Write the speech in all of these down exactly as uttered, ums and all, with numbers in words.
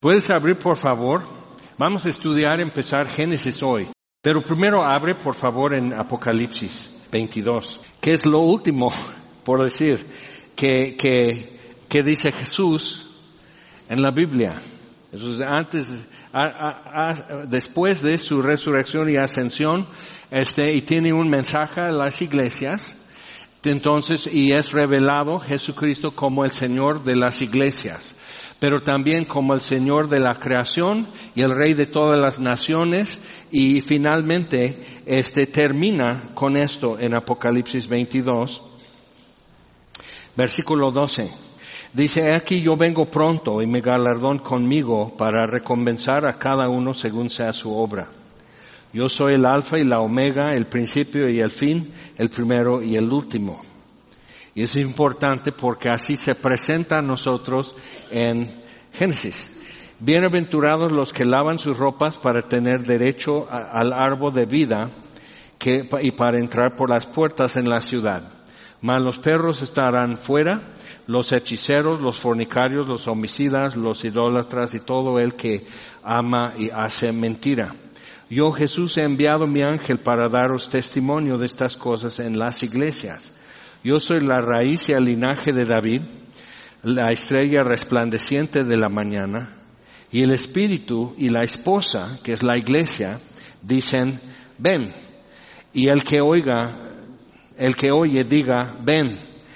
Puedes abrir, por favor. Vamos a estudiar, empezar Génesis hoy. Pero primero abre, por favor, en Apocalipsis veintidós, que es lo último, por decir, que, que, que dice Jesús en la Biblia. Eso es antes, a, a, a, después de su resurrección y ascensión, este, y tiene un mensaje a las iglesias. Entonces, y es revelado Jesucristo como el Señor de las iglesias, pero también como el Señor de la creación y el Rey de todas las naciones, y finalmente este termina con esto en Apocalipsis veintidós, versículo doce. Dice, aquí yo vengo pronto y mi galardón conmigo para recompensar a cada uno según sea su obra. Yo soy el alfa y la omega, el principio y el fin, el primero y el último. Y es importante porque así se presenta a nosotros en Génesis. Bienaventurados los que lavan sus ropas para tener derecho a, al árbol de vida que, y para entrar por las puertas en la ciudad. Mas los perros estarán fuera, los hechiceros, los fornicarios, los homicidas, los idólatras y todo el que ama y hace mentira. Yo, Jesús, he enviado mi ángel para daros testimonio de estas cosas en las iglesias. Yo soy la raíz y el linaje de David, la estrella resplandeciente de la mañana, y el Espíritu y la esposa, que es la iglesia, dicen, ven. Y el que oiga, el que oye diga, ven.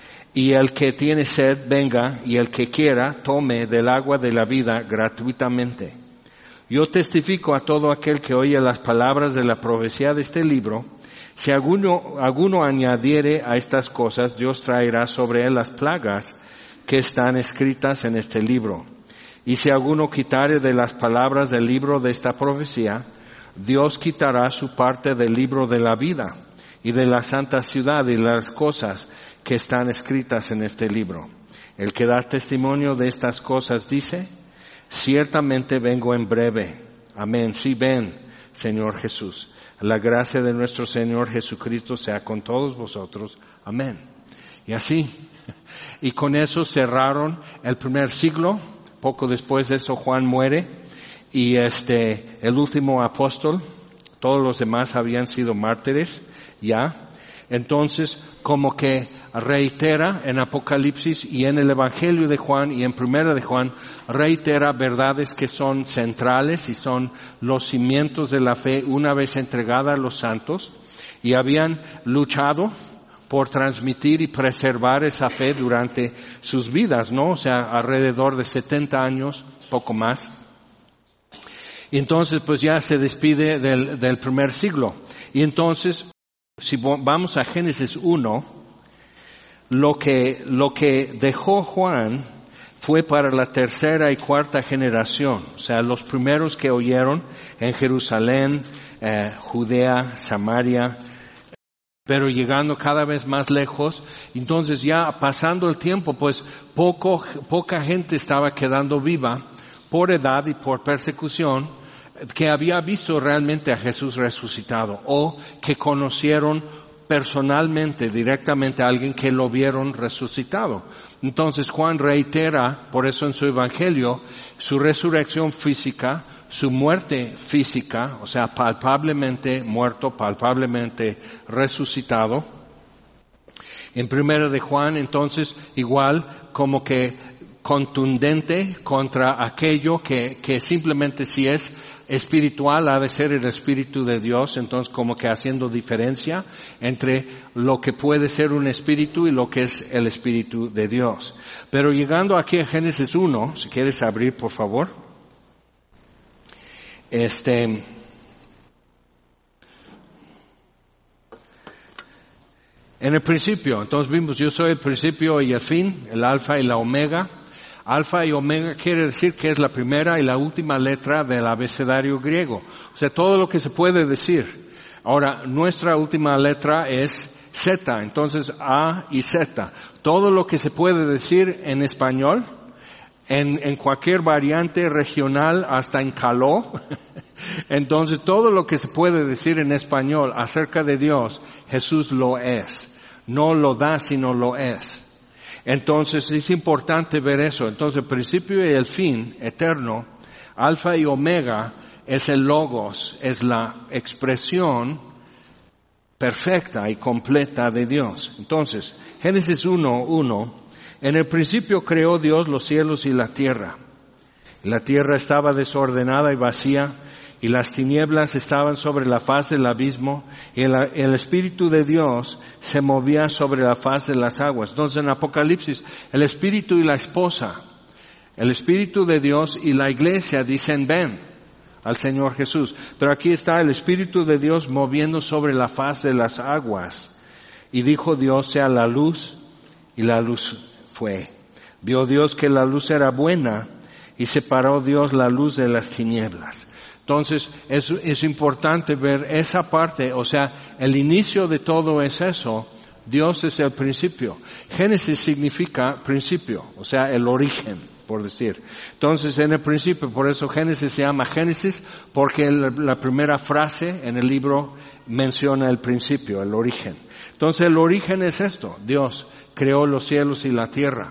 Y el que tiene sed, venga, y el que quiera, tome del agua de la vida gratuitamente. Yo testifico a todo aquel que oye las palabras de la profecía de este libro. Si alguno, alguno añadiere a estas cosas, Dios traerá sobre él las plagas que están escritas en este libro. Y si alguno quitare de las palabras del libro de esta profecía, Dios quitará su parte del libro de la vida y de la santa ciudad y las cosas que están escritas en este libro. El que da testimonio de estas cosas dice, ciertamente vengo en breve. Amén. Sí, ven, Señor Jesús. La gracia de nuestro Señor Jesucristo sea con todos vosotros. Amén. Y así, y con eso cerraron el primer siglo. Poco después de eso Juan muere y este, el último apóstol, todos los demás habían sido mártires ya. Entonces, como que reitera en Apocalipsis y en el Evangelio de Juan y en Primera de Juan, reitera verdades que son centrales y son los cimientos de la fe una vez entregada a los santos, y habían luchado por transmitir y preservar esa fe durante sus vidas, ¿no? O sea, alrededor de setenta años, poco más. Y entonces, pues ya se despide del, del primer siglo. Y entonces, si vamos a Génesis uno, lo que, lo que dejó Juan fue para la tercera y cuarta generación. O sea, los primeros que oyeron en Jerusalén, eh, Judea, Samaria, pero llegando cada vez más lejos. Entonces ya pasando el tiempo, pues poco, poca gente estaba quedando viva por edad y por persecución, que había visto realmente a Jesús resucitado o que conocieron personalmente, directamente a alguien que lo vieron resucitado. Entonces Juan reitera, por eso en su evangelio, su resurrección física, su muerte física, o sea, palpablemente muerto, palpablemente resucitado. En primero de Juan, entonces, igual como que contundente contra aquello que, que simplemente si es espiritual ha de ser el Espíritu de Dios, entonces como que haciendo diferencia entre lo que puede ser un espíritu y lo que es el Espíritu de Dios. Pero llegando aquí a Génesis uno, si quieres abrir por favor, este, en el principio, entonces vimos yo soy el principio y el fin, el alfa y la omega. Alfa y omega quiere decir que es la primera y la última letra del abecedario griego. O sea, todo lo que se puede decir. Ahora, nuestra última letra es Z, entonces A y Z. Todo lo que se puede decir en español, en, en cualquier variante regional, hasta en caló. Entonces, todo lo que se puede decir en español acerca de Dios, Jesús lo es. No lo da, sino lo es. Entonces es importante ver eso. Entonces el principio y el fin eterno Alfa y Omega es el logos, es la expresión perfecta y completa de Dios. Entonces, Génesis uno, uno, en el principio creó Dios los cielos y la tierra. La tierra estaba desordenada y vacía, y las tinieblas estaban sobre la faz del abismo, y el, el Espíritu de Dios se movía sobre la faz de las aguas. Entonces en Apocalipsis, el Espíritu y la esposa, el Espíritu de Dios y la iglesia dicen ven al Señor Jesús. Pero aquí está el Espíritu de Dios moviendo sobre la faz de las aguas. Y dijo Dios, sea la luz, y la luz fue. Vio Dios que la luz era buena, y separó Dios la luz de las tinieblas. Entonces, es, es importante ver esa parte, o sea, el inicio de todo es eso. Dios es el principio. Génesis significa principio, o sea, el origen, por decir. Entonces, en el principio, por eso Génesis se llama Génesis, porque el, la primera frase en el libro menciona el principio, el origen. Entonces, el origen es esto. Dios creó los cielos y la tierra.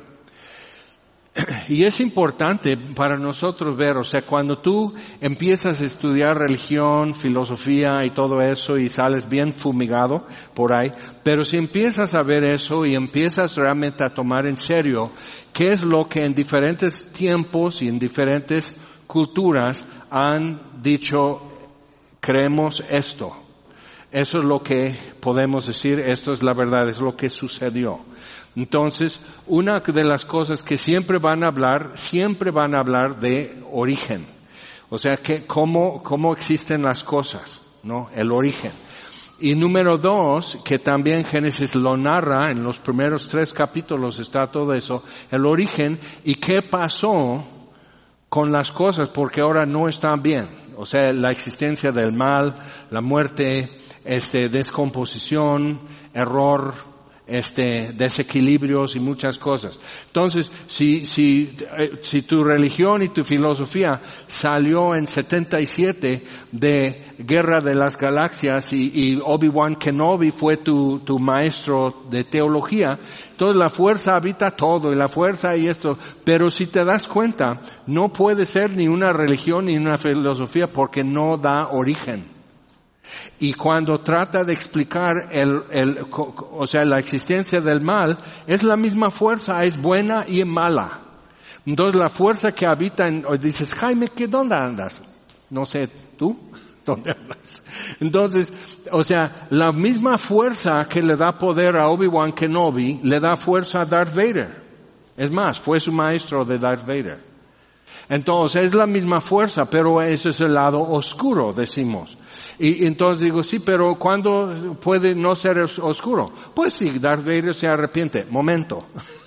Y es importante para nosotros ver, o sea, cuando tú empiezas a estudiar religión, filosofía y todo eso y sales bien fumigado por ahí, pero si empiezas a ver eso y empiezas realmente a tomar en serio qué es lo que en diferentes tiempos y en diferentes culturas han dicho, creemos esto. Eso es lo que podemos decir, esto es la verdad, es lo que sucedió. Entonces, una de las cosas que siempre van a hablar, siempre van a hablar de origen. O sea, que cómo, cómo existen las cosas, ¿no? El origen. Y número dos, que también Génesis lo narra, en los primeros tres capítulos está todo eso, el origen y qué pasó con las cosas porque ahora no están bien. O sea, la existencia del mal, la muerte, este, descomposición, error, este, desequilibrios y muchas cosas. Entonces, si, si, si tu religión y tu filosofía salió en setenta y siete de Guerra de las Galaxias y, y Obi-Wan Kenobi fue tu, tu maestro de teología, entonces la fuerza habita todo y la fuerza y esto, pero si te das cuenta, no puede ser ni una religión ni una filosofía porque no da origen. Y cuando trata de explicar el, el, o sea, la existencia del mal, es la misma fuerza, es buena y mala. Entonces la fuerza que habita en, dices, Jaime, ¿qué, dónde andas? No sé, ¿tú? ¿Dónde andas? Entonces, o sea, la misma fuerza que le da poder a Obi-Wan Kenobi, le da fuerza a Darth Vader. Es más, fue su maestro de Darth Vader. Entonces, es la misma fuerza, pero ese es el lado oscuro, decimos. Y entonces digo, sí, pero ¿cuándo puede no ser oscuro? Pues si Darth Vader se arrepiente. Momento.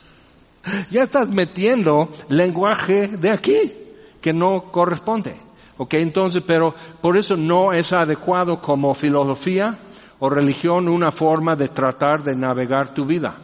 Ya estás metiendo lenguaje de aquí, que no corresponde. Ok, entonces, pero por eso no es adecuado como filosofía o religión una forma de tratar de navegar tu vida.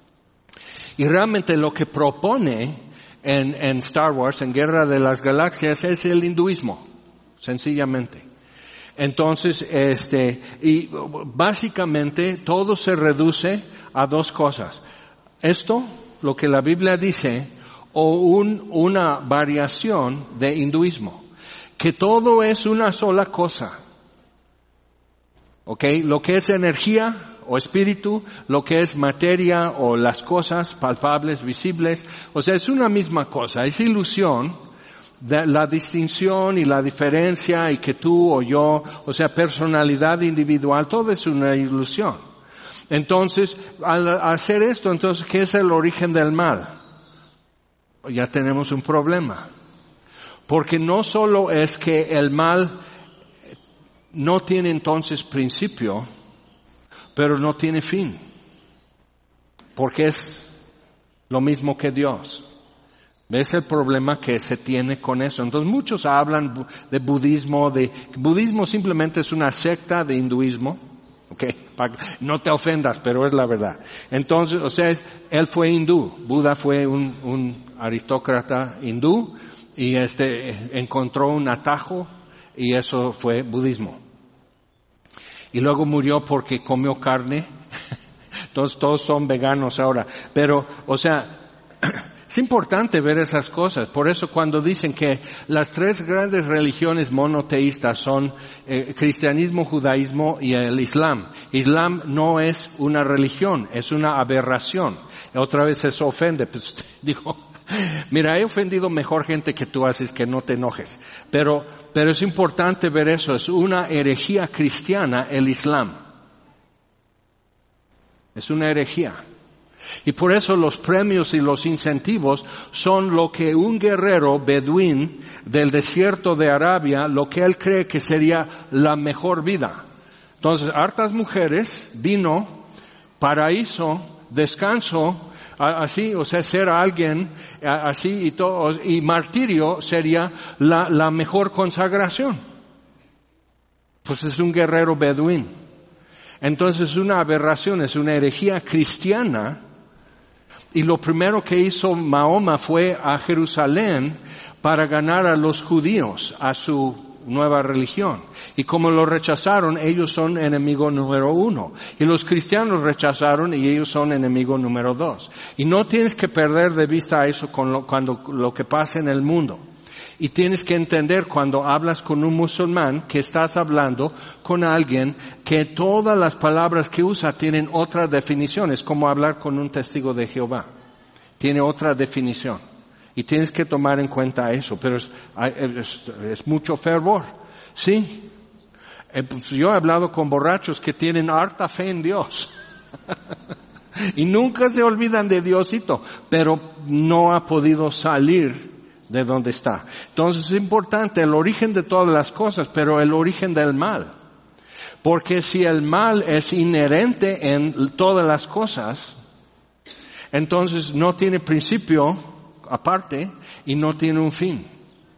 Y realmente lo que propone en, en Star Wars, en Guerra de las Galaxias, es el hinduismo, sencillamente. Entonces, este, y básicamente todo se reduce a dos cosas. Esto, lo que la Biblia dice, o un, una variación de hinduismo. Que todo es una sola cosa. ¿Ok? Lo que es energía o espíritu, lo que es materia o las cosas palpables, visibles, o sea, es una misma cosa, es ilusión. De la distinción y la diferencia y que tú o yo, o sea, personalidad individual, todo es una ilusión. Entonces, al hacer esto, entonces, ¿qué es el origen del mal? Ya tenemos un problema. Porque no solo es que el mal no tiene entonces principio, pero no tiene fin. Porque es lo mismo que Dios. ¿Ves el problema que se tiene con eso? Entonces muchos hablan de budismo, de budismo simplemente es una secta de hinduismo, okay, no te ofendas, pero es la verdad. Entonces, o sea, él fue hindú, Buda fue un, un aristócrata hindú y este encontró un atajo y eso fue budismo. Y luego murió porque comió carne. Entonces todos son veganos ahora, pero, o sea, Es importante ver esas cosas. Por eso cuando dicen que las tres grandes religiones monoteístas son eh, cristianismo, judaísmo y el islam. Islam no es una religión, es una aberración. Otra vez eso ofende. Pues digo, mira, he ofendido mejor gente que tú, así que no te enojes. Pero, pero es importante ver eso. Es una herejía cristiana el islam. Es una herejía. Y por eso los premios y los incentivos son lo que un guerrero beduín del desierto de Arabia, lo que él cree que sería la mejor vida. Entonces, hartas mujeres, vino, paraíso, descanso, así, o sea, ser alguien así y todo, y martirio sería la, la mejor consagración. Pues es un guerrero beduín. Entonces, es una aberración, es una herejía cristiana. Y lo primero que hizo Mahoma fue a Jerusalén para ganar a los judíos a su nueva religión. Y como lo rechazaron, ellos son enemigo número uno. Y los cristianos rechazaron y ellos son enemigo número dos. Y no tienes que perder de vista eso con lo, cuando lo que pasa en el mundo. Y tienes que entender cuando hablas con un musulmán que estás hablando con alguien que todas las palabras que usa tienen otra definición. Es como hablar con un testigo de Jehová. Tiene otra definición. Y tienes que tomar en cuenta eso. Pero es, es, es mucho fervor. Sí. Yo he hablado con borrachos que tienen harta fe en Dios. Y nunca se olvidan de Diosito. Pero no ha podido salir de donde está. Entonces es importante el origen de todas las cosas, pero el origen del mal. Porque si el mal es inherente en todas las cosas, entonces no tiene principio aparte y no tiene un fin.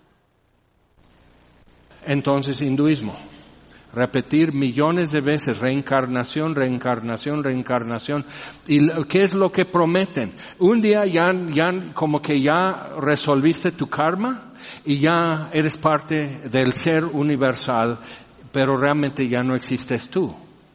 Entonces, hinduismo. Repetir millones de veces, reencarnación, reencarnación, reencarnación. ¿Y qué es lo que prometen? Un día ya, ya como que ya resolviste tu karma y ya eres parte del ser universal, pero realmente ya no existes tú.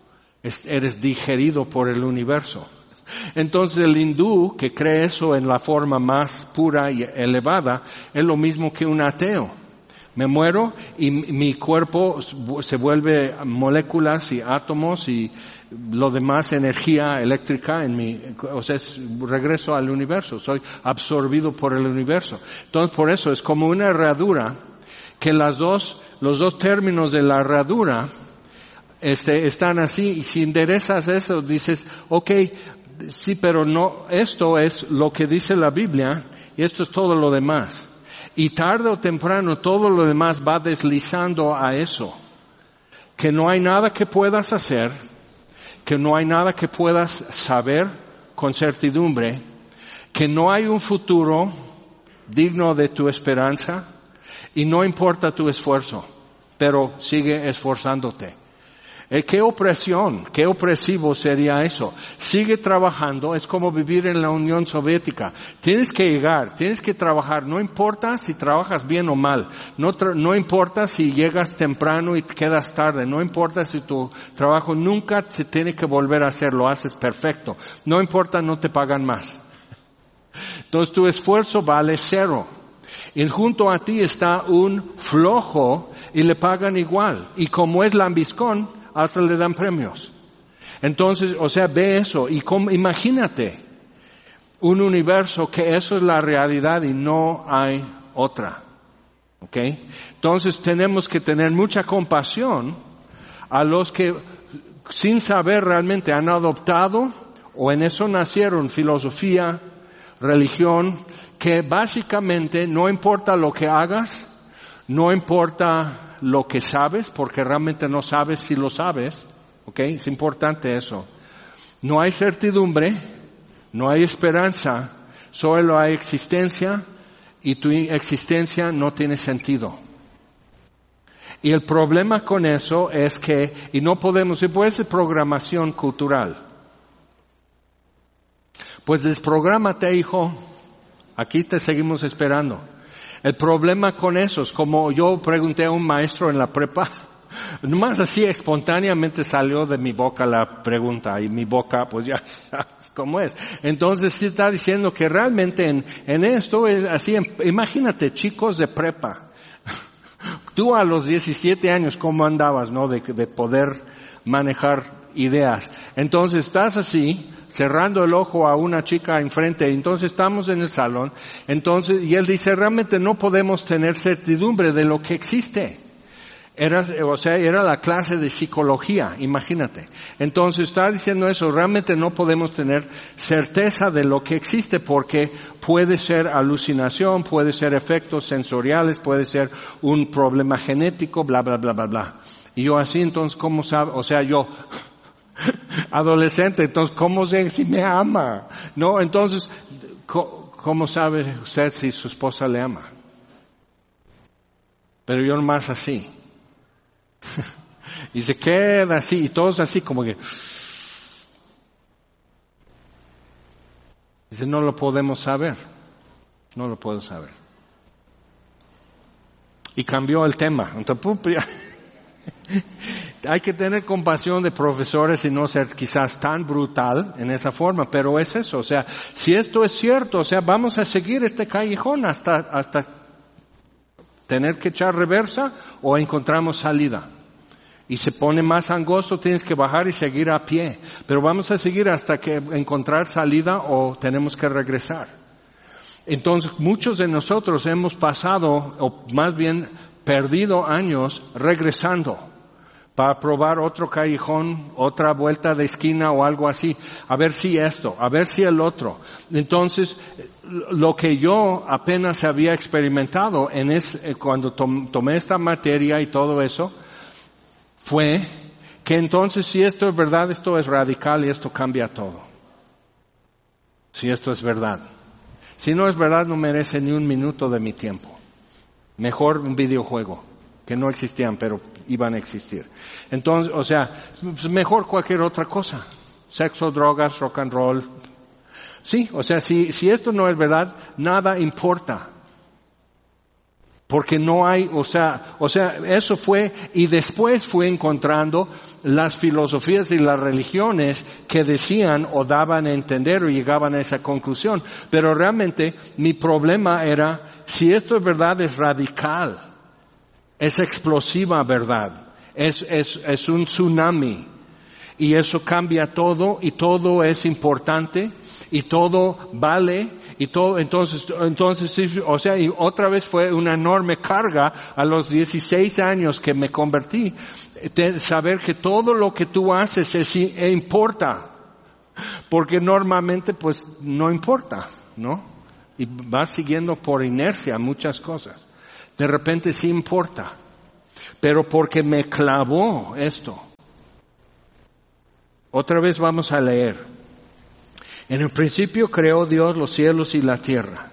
Eres digerido por el universo. Entonces el hindú que cree eso en la forma más pura y elevada es lo mismo que un ateo. Me muero y mi cuerpo se vuelve moléculas y átomos y lo demás energía eléctrica en mi, o sea, es, regreso al universo, soy absorbido por el universo. Entonces por eso es como una herradura que las dos, los dos términos de la herradura este, están así y si enderezas eso dices, okay, sí, pero no, esto es lo que dice la Biblia y esto es todo lo demás. Y tarde o temprano todo lo demás va deslizando a eso. Que no hay nada que puedas hacer, que no hay nada que puedas saber con certidumbre, que no hay un futuro digno de tu esperanza y no importa tu esfuerzo, pero sigue esforzándote. ¿Qué opresión, qué opresivo sería eso? Sigue trabajando, es como vivir en la Unión Soviética. Tienes que llegar, tienes que trabajar, no importa si trabajas bien o mal, no, tra- no importa si llegas temprano y te quedas tarde, no importa si tu trabajo nunca se tiene que volver a hacer, lo haces perfecto, no importa, no te pagan más. Entonces tu esfuerzo vale cero. Y junto a ti está un flojo y le pagan igual. Y como es lambiscón, hasta le dan premios. Entonces, o sea, ve eso y como, imagínate un universo que eso es la realidad y no hay otra. ¿Ok? Entonces tenemos que tener mucha compasión a los que sin saber realmente han adoptado o en eso nacieron filosofía, religión, que básicamente no importa lo que hagas, no importa lo que sabes, porque realmente no sabes si lo sabes, ¿ok? Es importante eso. No hay certidumbre, no hay esperanza, solo hay existencia y tu existencia no tiene sentido. Y el problema con eso es que, y no podemos, y pues es programación cultural. Pues desprográmate, hijo, aquí te seguimos esperando. El problema con eso es como yo pregunté a un maestro en la prepa, Nomás así espontáneamente salió de mi boca la pregunta y mi boca pues ya sabes cómo es. Entonces sí está diciendo que realmente en, en esto es así, imagínate chicos de prepa. Tú a los diecisiete años, ¿cómo andabas, no? De, de poder manejar ideas. Entonces estás así, cerrando el ojo a una chica enfrente, entonces estamos en el salón, entonces, y él dice, realmente no podemos tener certidumbre de lo que existe. Era, o sea, era la clase de psicología, imagínate. Entonces está diciendo eso, realmente no podemos tener certeza de lo que existe porque puede ser alucinación, puede ser efectos sensoriales, puede ser un problema genético, bla, bla, bla, bla, bla. Y yo así, entonces, ¿cómo sabe? O sea, yo, adolescente, entonces, ¿cómo sé si me ama? No, entonces, ¿cómo sabe usted si su esposa le ama? Pero yo nomás así. Y se queda así, y todos así como que... Dice, no lo podemos saber. No lo puedo saber. Y cambió el tema. Entonces, pum, ya. Hay que tener compasión de profesores y no ser quizás tan brutal en esa forma, pero es eso. O sea, si esto es cierto, o sea, vamos a seguir este callejón hasta, hasta tener que echar reversa o encontramos salida. Y se pone más angosto, tienes que bajar y seguir a pie. Pero vamos a seguir hasta que encontrar salida o tenemos que regresar. Entonces, muchos de nosotros hemos pasado, o más bien perdido años regresando para probar otro callejón, otra vuelta de esquina o algo así. A ver si esto, a ver si el otro. Entonces, lo que yo apenas había experimentado en es, cuando tom, tomé esta materia y todo eso, fue que entonces si esto es verdad, esto es radical y esto cambia todo. Si esto es verdad. Si no es verdad, no merece ni un minuto de mi tiempo. Mejor un videojuego, que no existían, pero iban a existir. Entonces, o sea, mejor cualquier otra cosa. Sexo, drogas, rock and roll. Sí, o sea, si, si esto no es verdad, nada importa. Porque no hay, o sea, o sea, eso fue, y después fue encontrando las filosofías y las religiones que decían o daban a entender o llegaban a esa conclusión. Pero realmente mi problema era, si esto es verdad, es radical, es explosiva verdad, es, es, es un tsunami. Y eso cambia todo, y todo es importante, y todo vale, y todo, entonces, entonces, sí, o sea, y otra vez fue una enorme carga a los dieciséis años que me convertí, de saber que todo lo que tú haces es, e importa, porque normalmente pues no importa, ¿no? Y vas siguiendo por inercia muchas cosas. De repente sí importa, pero porque me clavó esto. Otra vez vamos a leer. En el principio creó Dios los cielos y la tierra.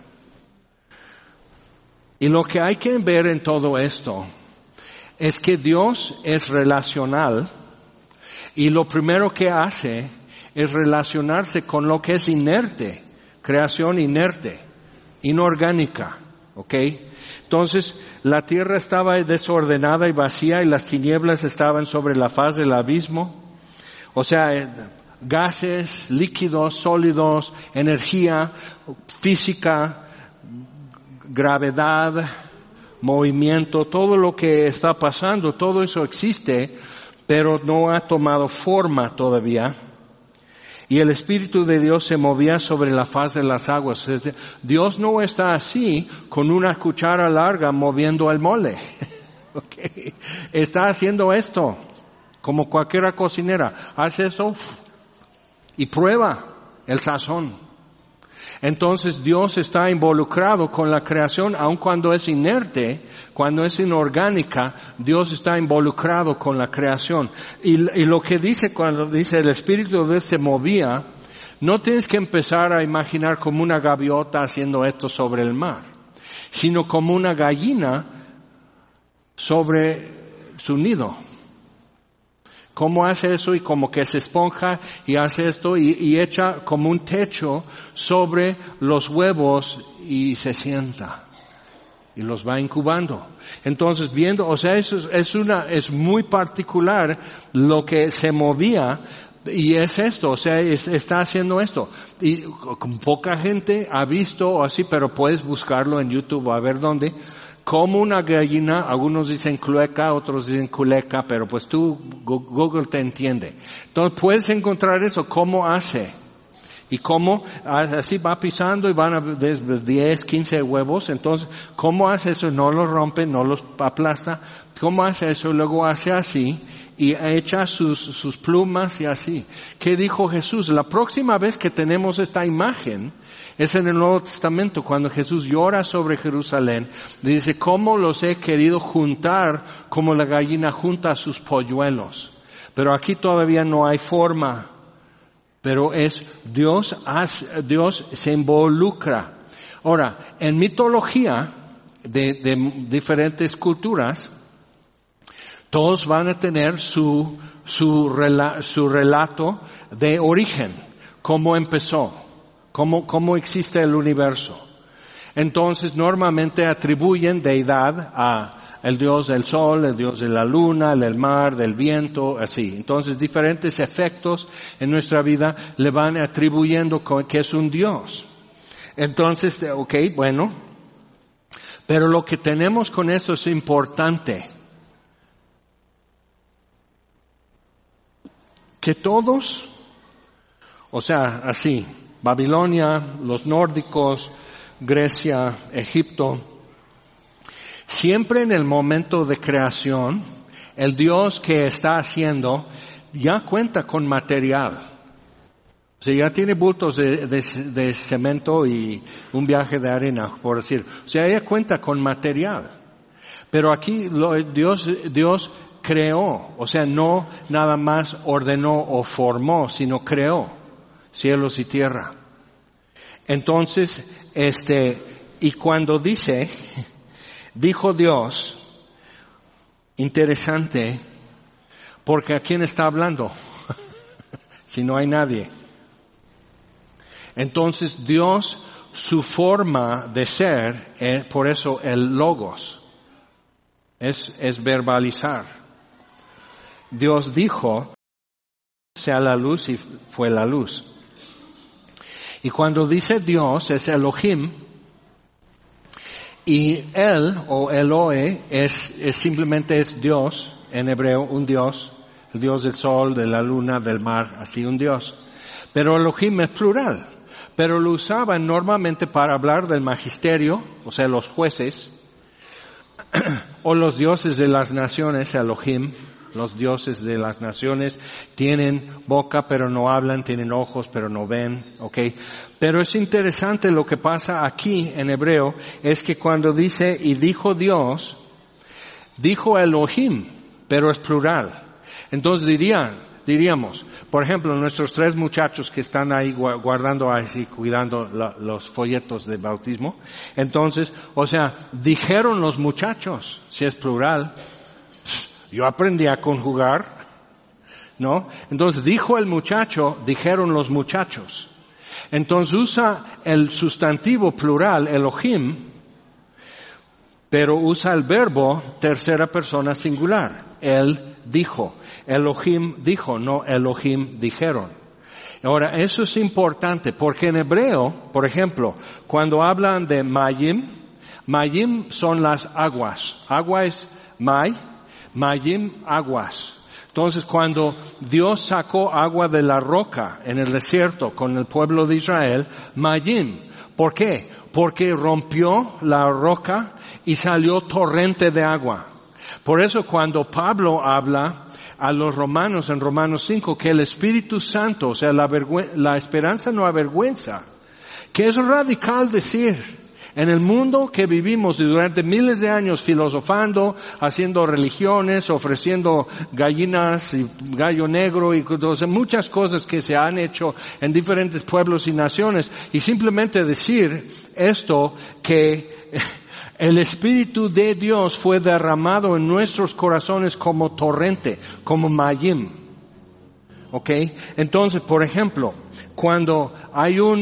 Y lo que hay que ver en todo esto es que Dios es relacional y lo primero que hace es relacionarse con lo que es inerte, creación inerte, inorgánica, ¿ok? Entonces, la tierra estaba desordenada y vacía y las tinieblas estaban sobre la faz del abismo. O sea, gases, líquidos, sólidos, energía, física, gravedad, movimiento, todo lo que está pasando, todo eso existe, pero no ha tomado forma todavía. Y el Espíritu de Dios se movía sobre la faz de las aguas. Dios no está así con una cuchara larga moviendo el mole. Okay. Está haciendo esto. Como cualquier cocinera, hace eso y prueba el sazón. Entonces Dios está involucrado con la creación, aun cuando es inerte, cuando es inorgánica, Dios está involucrado con la creación. Y, y lo que dice cuando dice el Espíritu de Dios se movía, no tienes que empezar a imaginar como una gaviota haciendo esto sobre el mar, sino como una gallina sobre su nido. ¿Cómo hace eso? Y como que se esponja y hace esto y, y echa como un techo sobre los huevos y se sienta. y los va incubando. Entonces, viendo, o sea, eso es, es una, es muy particular lo que se movía, y es esto, o sea, es, está haciendo esto. Y con poca gente ha visto así, pero puedes buscarlo en YouTube a ver dónde, como una gallina, algunos dicen clueca, otros dicen culeca, pero pues tú, Google te entiende. Entonces puedes encontrar eso, cómo hace. Y cómo así va pisando y van a diez, quince huevos. Entonces, ¿cómo hace eso? No los rompe, no los aplasta. ¿Cómo hace eso? Luego hace así y echa sus, sus plumas y así. ¿Qué dijo Jesús? La próxima vez que tenemos esta imagen es en el Nuevo Testamento, cuando Jesús llora sobre Jerusalén. Dice, ¿cómo los he querido juntar como la gallina junta a sus polluelos? Pero aquí todavía no hay forma. Pero es Dios, Dios se involucra. Ahora, en mitología de, de diferentes culturas, todos van a tener su, su, rela, su relato de origen, cómo empezó, cómo, cómo existe el universo. Entonces, normalmente atribuyen deidad a el Dios del sol, el Dios de la luna, el del mar, del viento, así. Entonces, diferentes efectos en nuestra vida le van atribuyendo que es un Dios. Entonces, ok, bueno. Pero lo que tenemos con esto es importante. Que todos, o sea, así, Babilonia, los nórdicos, Grecia, Egipto, siempre en el momento de creación, el Dios que está haciendo ya cuenta con material. O sea, ya tiene bultos de, de, de cemento y un viaje de arena, por decir. O sea, ya cuenta con material. Pero aquí lo, Dios, Dios creó. O sea, no nada más ordenó o formó, sino creó cielos y tierra. Entonces, este, y cuando dice... Dijo Dios, interesante, porque ¿a quién está hablando? Si no hay nadie. Entonces Dios, su forma de ser, eh, por eso el logos, es, es verbalizar. Dios dijo, sea la luz y fue la luz. Y cuando dice Dios, es Elohim. Y él, o Elohe, es, es simplemente es Dios, en hebreo, un Dios, el Dios del sol, de la luna, del mar, así un Dios. Pero Elohim es plural, pero lo usaban normalmente para hablar del magisterio, o sea, los jueces, o los dioses de las naciones, Elohim. Los dioses de las naciones tienen boca pero no hablan, tienen ojos pero no ven, ¿ok? Pero es interesante lo que pasa aquí en hebreo, es que cuando dice, y dijo Dios, dijo Elohim, pero es plural. Entonces dirían, diríamos, por ejemplo, nuestros tres muchachos que están ahí guardando ahí, cuidando la, los folletos de bautismo, entonces, o sea, dijeron los muchachos, si es plural. Yo aprendí a conjugar, ¿no? Entonces dijo el muchacho, dijeron los muchachos. Entonces usa el sustantivo plural, Elohim, pero usa el verbo tercera persona singular. Él dijo. Elohim dijo, no Elohim dijeron. Ahora, eso es importante porque en hebreo, por ejemplo, cuando hablan de Mayim, Mayim son las aguas. Agua es May. Mayim, aguas. Entonces, cuando Dios sacó agua de la roca en el desierto con el pueblo de Israel, Mayim. ¿Por qué? Porque rompió la roca y salió torrente de agua. Por eso cuando Pablo habla a los romanos en Romanos cinco que el Espíritu Santo, o sea, la, vergüenza, la esperanza no avergüenza, que es radical decir. En el mundo que vivimos y durante miles de años filosofando, haciendo religiones, ofreciendo gallinas y gallo negro y muchas cosas que se han hecho en diferentes pueblos y naciones, y simplemente decir esto, que el Espíritu de Dios fue derramado en nuestros corazones como torrente, como mayim. ¿Ok? Entonces, por ejemplo, cuando hay un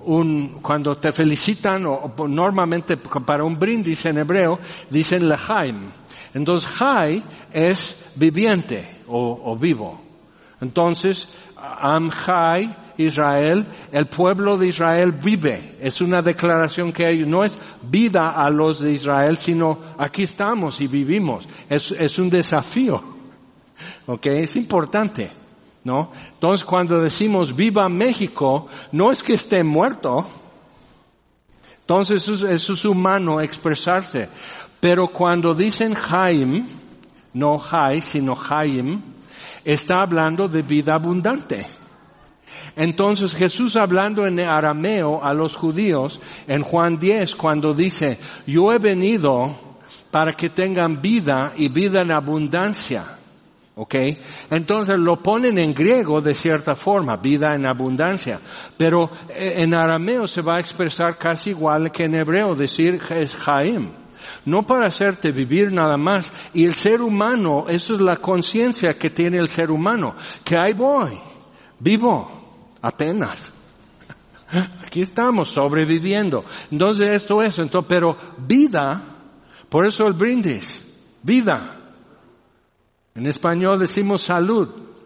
un, cuando te felicitan, o, o normalmente para un brindis en hebreo, dicen lechaim. Entonces, Chai es viviente o, o vivo. Entonces, Am Chai, Israel, el pueblo de Israel vive. Es una declaración que hay, no es vida a los de Israel, sino aquí estamos y vivimos. Es, es un desafío. ¿Ok? Es importante, ¿no? Entonces, cuando decimos viva México, no es que esté muerto. Entonces, eso, eso es humano expresarse. Pero cuando dicen Chaim, no Chai, sino Chaim, está hablando de vida abundante. Entonces Jesús hablando en arameo a los judíos, en Juan diez, cuando dice, yo he venido para que tengan vida y vida en abundancia. ¿Ok? Entonces lo ponen en griego de cierta forma, vida en abundancia. Pero en arameo se va a expresar casi igual que en hebreo, decir es Chaim. No para hacerte vivir nada más. Y el ser humano, eso es la conciencia que tiene el ser humano. Que ahí voy, vivo, apenas. Aquí estamos sobreviviendo. Entonces esto es, entonces, pero vida, por eso el brindis, vida. En español decimos salud.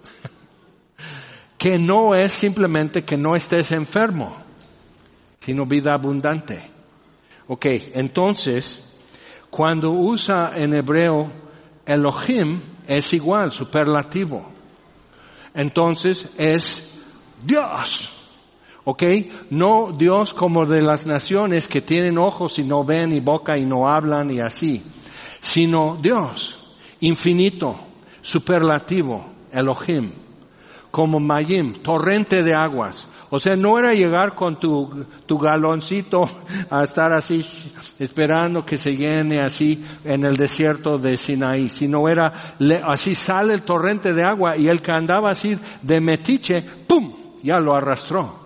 Que no es simplemente que no estés enfermo, sino vida abundante. Ok, entonces, cuando usa en hebreo Elohim, es igual, superlativo. Entonces es Dios. ¿Ok? No Dios como de las naciones que tienen ojos y no ven y boca y no hablan y así. Sino Dios, infinito, superlativo, Elohim. Como Mayim, torrente de aguas. O sea, no era llegar con tu, tu galoncito a estar así esperando que se llene así en el desierto de Sinaí, sino era, le, así sale el torrente de agua y el que andaba así de metiche, ¡pum!, ya lo arrastró.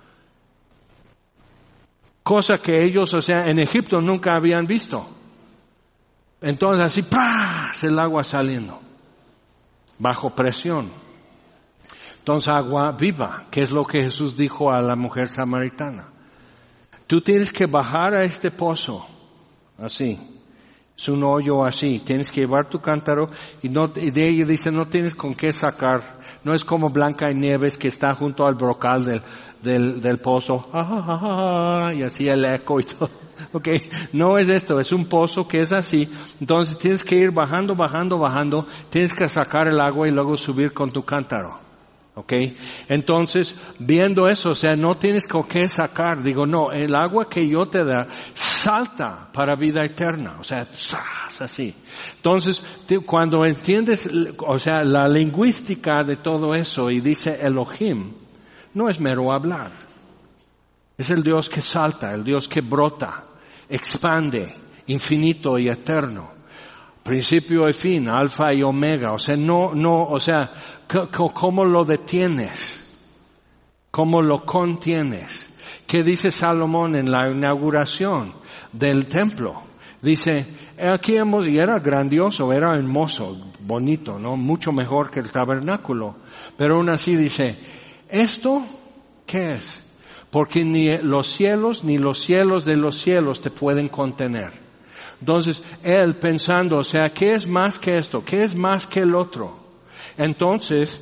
Cosa que ellos, o sea, en Egipto nunca habían visto. Entonces así, ¡pras!, el agua saliendo, bajo presión. Entonces agua viva, que es lo que Jesús dijo a la mujer samaritana. Tú tienes que bajar a este pozo, así, es un hoyo así, tienes que llevar tu cántaro y, no, y de ella dice no tienes con qué sacar, no es como Blancanieves que está junto al brocal del, del, del pozo, ah, ah, ah, y así el eco y todo. Okay, no es esto, es un pozo que es así, entonces tienes que ir bajando, bajando, bajando, tienes que sacar el agua y luego subir con tu cántaro. Okay, entonces, viendo eso, o sea, no tienes con qué sacar, digo, no, el agua que yo te da salta para vida eterna, o sea, así. Entonces, cuando entiendes, o sea, la lingüística de todo eso y dice Elohim, no es mero hablar, es el Dios que salta, el Dios que brota, expande, infinito y eterno. Principio y fin, alfa y omega, o sea, no, no, o sea, ¿cómo lo detienes? ¿Cómo lo contienes? ¿Qué dice Salomón en la inauguración del templo? Dice, aquí hemos, y era grandioso, era hermoso, bonito, ¿no? Mucho mejor que el tabernáculo. Pero aún así dice, ¿esto qué es? Porque ni los cielos ni los cielos de los cielos te pueden contener. Entonces, él pensando, o sea, ¿qué es más que esto? ¿Qué es más que el otro? Entonces,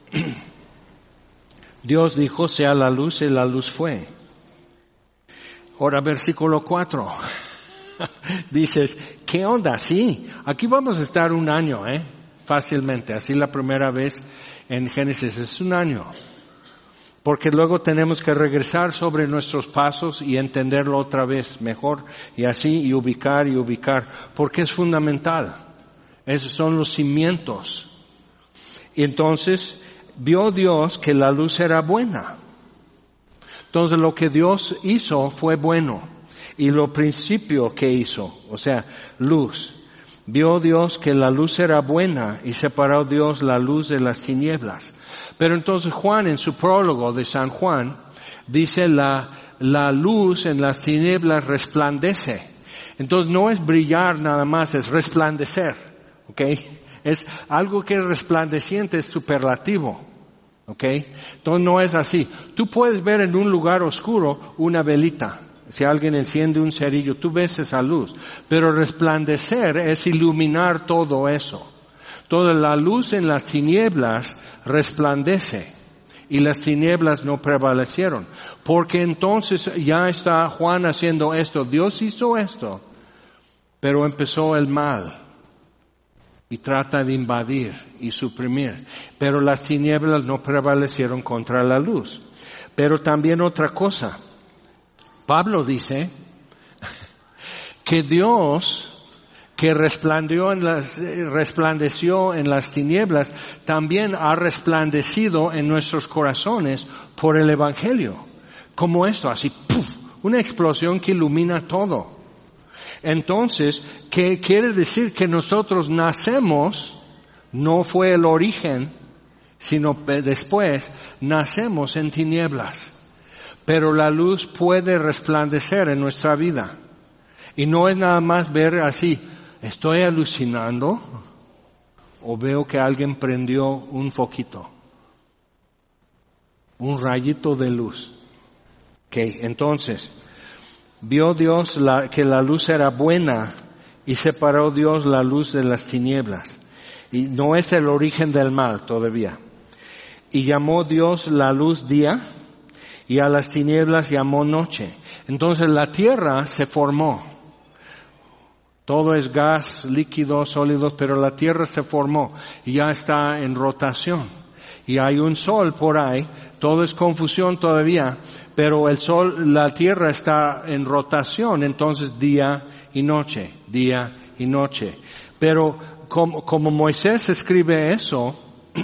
Dios dijo, sea la luz y la luz fue. Ahora, versículo cuatro. Dices, ¿qué onda? Sí, aquí vamos a estar un año, ¿eh? Fácilmente. Así la primera vez en Génesis es un año. Porque luego tenemos que regresar sobre nuestros pasos y entenderlo otra vez mejor y así y ubicar y ubicar. Porque es fundamental. Esos son los cimientos. Y entonces vio Dios que la luz era buena. Entonces lo que Dios hizo fue bueno. Y lo principio que hizo, o sea, luz. Vio Dios que la luz era buena y separó Dios la luz de las tinieblas. Pero entonces Juan en su prólogo de San Juan dice la, la luz en las tinieblas resplandece. Entonces no es brillar nada más, es resplandecer. ¿Ok? Es algo que es resplandeciente, es superlativo. ¿Ok? Entonces no es así. Tú puedes ver en un lugar oscuro una velita. Si alguien enciende un cerillo, tú ves esa luz. Pero resplandecer es iluminar todo eso. Toda la luz en las tinieblas resplandece. Y las tinieblas no prevalecieron. Porque entonces ya está Juan haciendo esto. Dios hizo esto. Pero empezó el mal. Y trata de invadir y suprimir. Pero las tinieblas no prevalecieron contra la luz. Pero también otra cosa. Pablo dice que Dios que resplandeció en las, resplandeció en las tinieblas también ha resplandecido en nuestros corazones por el Evangelio. Como esto, así, ¡puf! Una explosión que ilumina todo. Entonces, ¿qué quiere decir? Que nosotros nacemos, no fue el origen, sino después, nacemos en tinieblas. Pero la luz puede resplandecer en nuestra vida. Y no es nada más ver así, ¿estoy alucinando? ¿O veo que alguien prendió un foquito? Un rayito de luz. Ok, entonces, vio Dios la, que la luz era buena y separó Dios la luz de las tinieblas. Y no es el origen del mal todavía. Y llamó Dios la luz día y a las tinieblas llamó noche. Entonces la tierra se formó. Todo es gas, líquidos, sólidos, pero la tierra se formó y ya está en rotación. Y hay un sol por ahí, todo es confusión todavía, pero el sol, la tierra está en rotación, entonces día y noche, día y noche. Pero como, como Moisés escribe eso,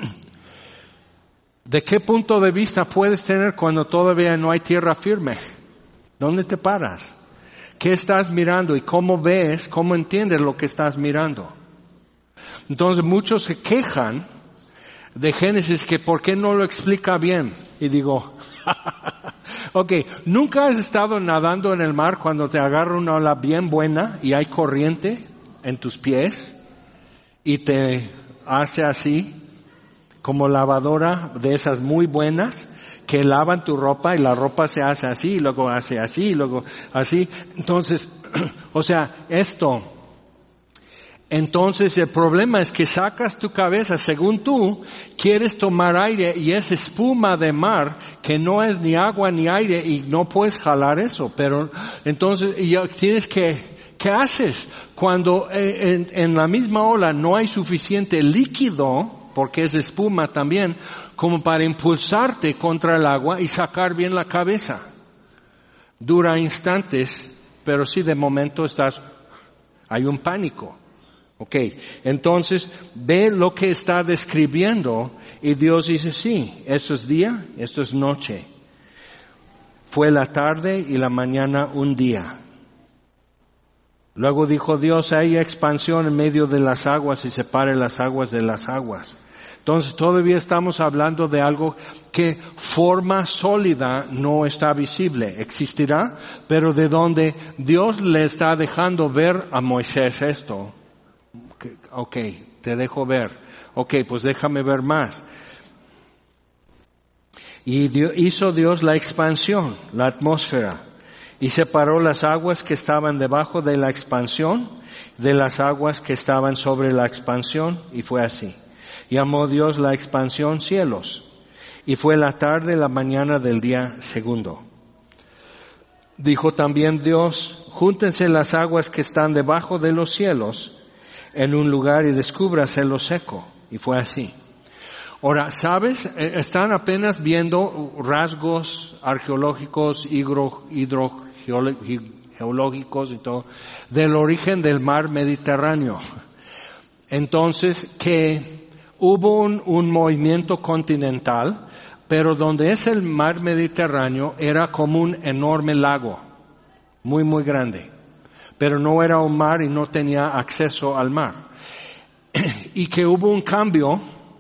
¿de qué punto de vista puedes tener cuando todavía no hay tierra firme? ¿Dónde te paras? ¿Qué estás mirando y cómo ves, cómo entiendes lo que estás mirando? Entonces muchos se quejan de Génesis que por qué no lo explica bien. Y digo, ok, ¿nunca has estado nadando en el mar cuando te agarra una ola bien buena y hay corriente en tus pies y te hace así como lavadora de esas muy buenas que lavan tu ropa y la ropa se hace así y luego hace así y luego así? Entonces, o sea, esto... Entonces el problema es que sacas tu cabeza, según tú, quieres tomar aire y es espuma de mar que no es ni agua ni aire y no puedes jalar eso. Pero entonces ya tienes que, ¿qué haces? Cuando en, en la misma ola no hay suficiente líquido, porque es espuma también, como para impulsarte contra el agua y sacar bien la cabeza. Dura instantes, pero sí de momento estás, hay un pánico. Ok, entonces ve lo que está describiendo y Dios dice, sí, esto es día, esto es noche. Fue la tarde y la mañana un día. Luego dijo Dios, hay expansión en medio de las aguas y separe las aguas de las aguas. Entonces todavía estamos hablando de algo que forma sólida no está visible, existirá, pero de donde Dios le está dejando ver a Moisés esto. Ok, te dejo ver. Ok, pues déjame ver más. Y Dios, hizo Dios la expansión, la atmósfera, y separó las aguas que estaban debajo de la expansión de las aguas que estaban sobre la expansión, y fue así. Llamó Dios la expansión cielos, y fue la tarde, la mañana del día segundo. Dijo también Dios, júntense las aguas que están debajo de los cielos en un lugar y descúbrase lo seco. Y fue así. Ahora, ¿sabes? Están apenas viendo rasgos arqueológicos, hidro, hidrogeológicos y todo, del origen del mar Mediterráneo. Entonces, que hubo un, un movimiento continental, pero donde es el mar Mediterráneo era como un enorme lago, muy, muy grande. Pero no era un mar y no tenía acceso al mar. Y que hubo un cambio,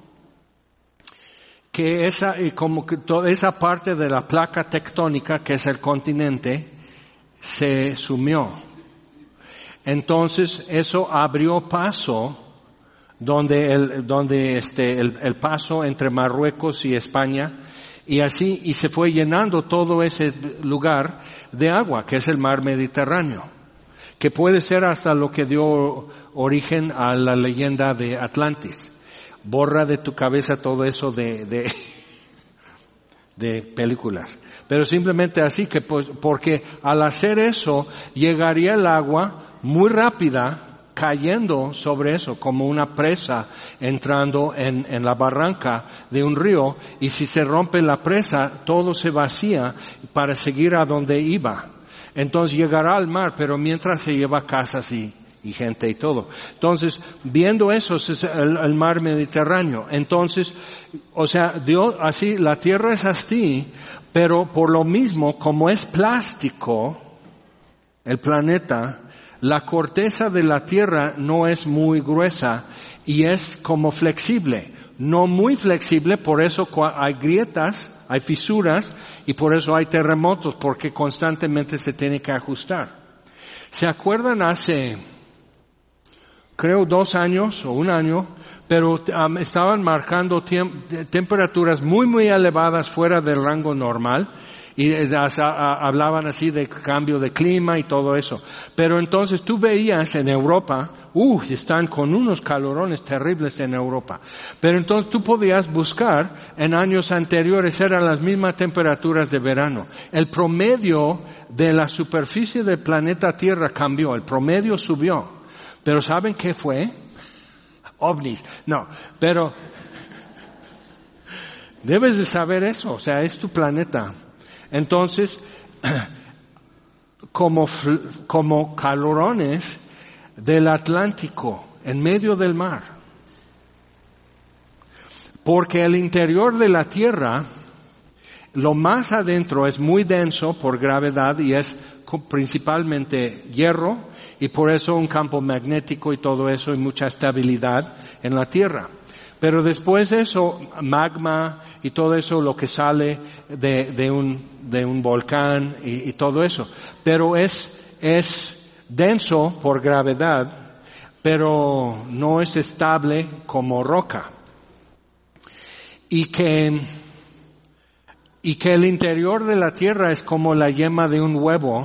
que esa, como que toda esa parte de la placa tectónica, que es el continente, se sumió. Entonces eso abrió paso donde el, donde este, el, el paso entre Marruecos y España, y así, y se fue llenando todo ese lugar de agua, que es el mar Mediterráneo, que puede ser hasta lo que dio origen a la leyenda de Atlantis. Borra de tu cabeza todo eso de, de, de películas. Pero simplemente así, que pues, porque al hacer eso, llegaría el agua muy rápida, cayendo sobre eso, como una presa entrando en, en la barranca de un río, y si se rompe la presa, todo se vacía para seguir a donde iba. Entonces llegará al mar, pero mientras se lleva casas y, y gente y todo. Entonces, viendo eso, es el, el mar Mediterráneo. Entonces, o sea, Dios, así, la tierra es así, pero por lo mismo, como es plástico, el planeta, la corteza de la tierra no es muy gruesa y es como flexible. No muy flexible, por eso hay grietas, hay fisuras y por eso hay terremotos, porque constantemente se tiene que ajustar. ¿Se acuerdan hace, creo, dos años o un año, pero um, estaban marcando tem- temperaturas muy, muy elevadas fuera del rango normal? Y hablaban así de cambio de clima y todo eso. Pero entonces tú veías en Europa, uh, están con unos calorones terribles en Europa. Pero entonces tú podías buscar, en años anteriores eran las mismas temperaturas de verano. El promedio de la superficie del planeta Tierra cambió, el promedio subió. Pero ¿saben qué fue? OVNIs. No, pero debes de saber eso, o sea, es tu planeta. Entonces, como, como calorones del Atlántico, en medio del mar. Porque el interior de la Tierra, lo más adentro es muy denso por gravedad y es principalmente hierro, y por eso un campo magnético y todo eso y mucha estabilidad en la Tierra. Pero después de eso, magma y todo eso, lo que sale de, de un, de un volcán y, y todo eso. Pero es, es denso por gravedad, pero no es estable como roca. Y que, y que el interior de la Tierra es como la yema de un huevo,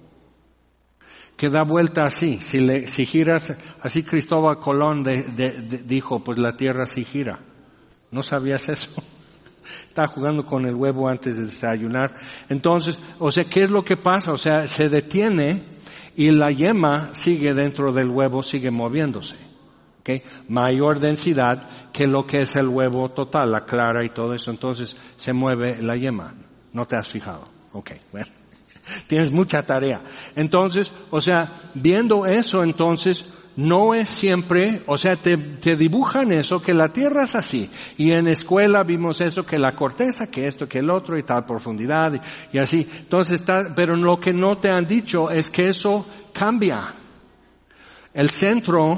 que da vuelta así. Si, le, si giras, así Cristóbal Colón de, de, de, dijo, pues la Tierra sí gira. ¿No sabías eso? Estaba jugando con el huevo antes de desayunar. Entonces, o sea, ¿qué es lo que pasa? O sea, se detiene y la yema sigue dentro del huevo, sigue moviéndose. ¿Okay? Mayor densidad que lo que es el huevo total, la clara y todo eso. Entonces, se mueve la yema. ¿No te has fijado? Ok, bueno. Tienes mucha tarea. Entonces, o sea, viendo eso, entonces, no es siempre, o sea, te, te dibujan eso, que la Tierra es así. Y en escuela vimos eso, que la corteza, que esto, que el otro, y tal profundidad, y, y así. Entonces, está, pero lo que no te han dicho es que eso cambia. El centro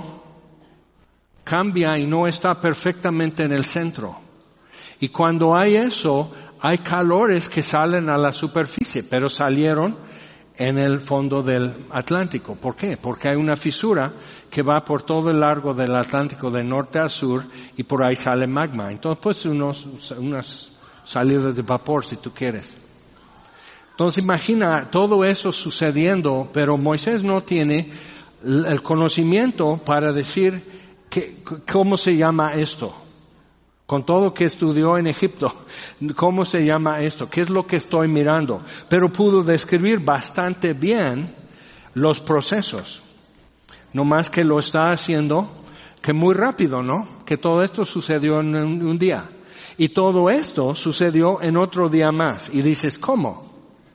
cambia y no está perfectamente en el centro. Y cuando hay eso, hay calores que salen a la superficie, pero salieron en el fondo del Atlántico. ¿Por qué? Porque hay una fisura que va por todo el largo del Atlántico de norte a sur y por ahí sale magma. Entonces, pues unos, unas salidas de vapor si tú quieres. Entonces, imagina todo eso sucediendo, pero Moisés no tiene el conocimiento para decir que, cómo se llama esto. Con todo que estudió en Egipto, ¿cómo se llama esto? ¿Qué es lo que estoy mirando? Pero pudo describir bastante bien los procesos. No más que lo está haciendo, que muy rápido, ¿no? Que todo esto sucedió en un, un día. Y todo esto sucedió en otro día más. Y dices, ¿cómo?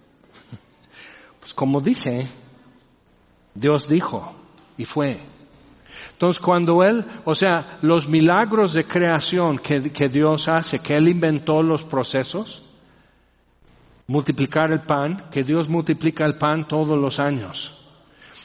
Pues como dice, Dios dijo y fue. Entonces cuando Él, o sea, los milagros de creación que, que Dios hace, que Él inventó los procesos, multiplicar el pan, que Dios multiplica el pan todos los años.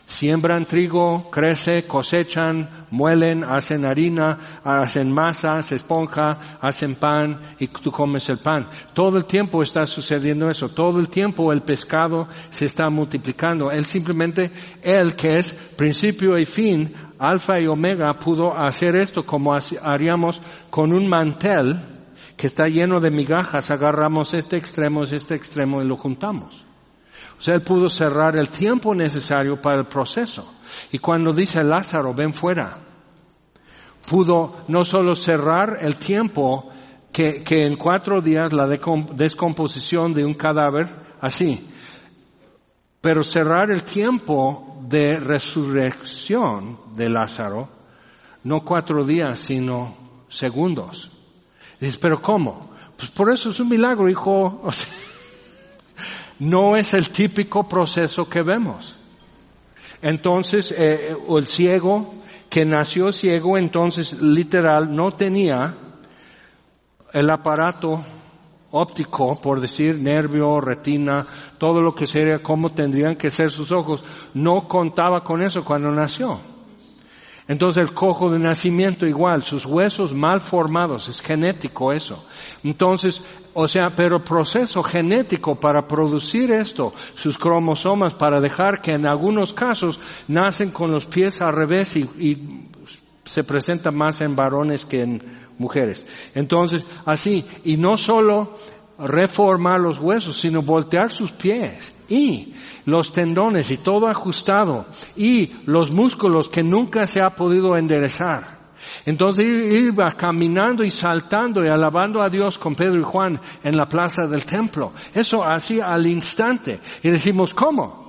Siembran trigo, crece, cosechan, muelen, hacen harina, hacen masa, se esponja, hacen pan y tú comes el pan. Todo el tiempo está sucediendo eso. Todo el tiempo el pescado se está multiplicando. Él simplemente, Él que es principio y fin, alfa y omega, pudo hacer esto como haríamos con un mantel que está lleno de migajas. Agarramos este extremo, este extremo y lo juntamos. O sea, Él pudo cerrar el tiempo necesario para el proceso. Y cuando dice Lázaro, ven fuera, pudo no solo cerrar el tiempo que, que en cuatro días la descomposición de un cadáver, así, pero cerrar el tiempo de resurrección de Lázaro, no cuatro días, sino segundos. Dices, ¿pero cómo? Pues por eso es un milagro, hijo. O sea, no es el típico proceso que vemos. Entonces, eh, el ciego que nació ciego, entonces literal no tenía el aparato óptico, por decir, nervio, retina, todo lo que sería, cómo tendrían que ser sus ojos, no contaba con eso cuando nació. Entonces el cojo de nacimiento igual, sus huesos mal formados, es genético eso. Entonces, o sea, pero el proceso genético para producir esto, sus cromosomas, para dejar que en algunos casos nacen con los pies al revés y, y se presenta más en varones que en mujeres. Entonces, así, y no solo reformar los huesos, sino voltear sus pies y los tendones y todo ajustado y los músculos que nunca se ha podido enderezar. Entonces iba caminando y saltando y alabando a Dios con Pedro y Juan en la plaza del templo. Eso así al instante. Y decimos, ¿cómo?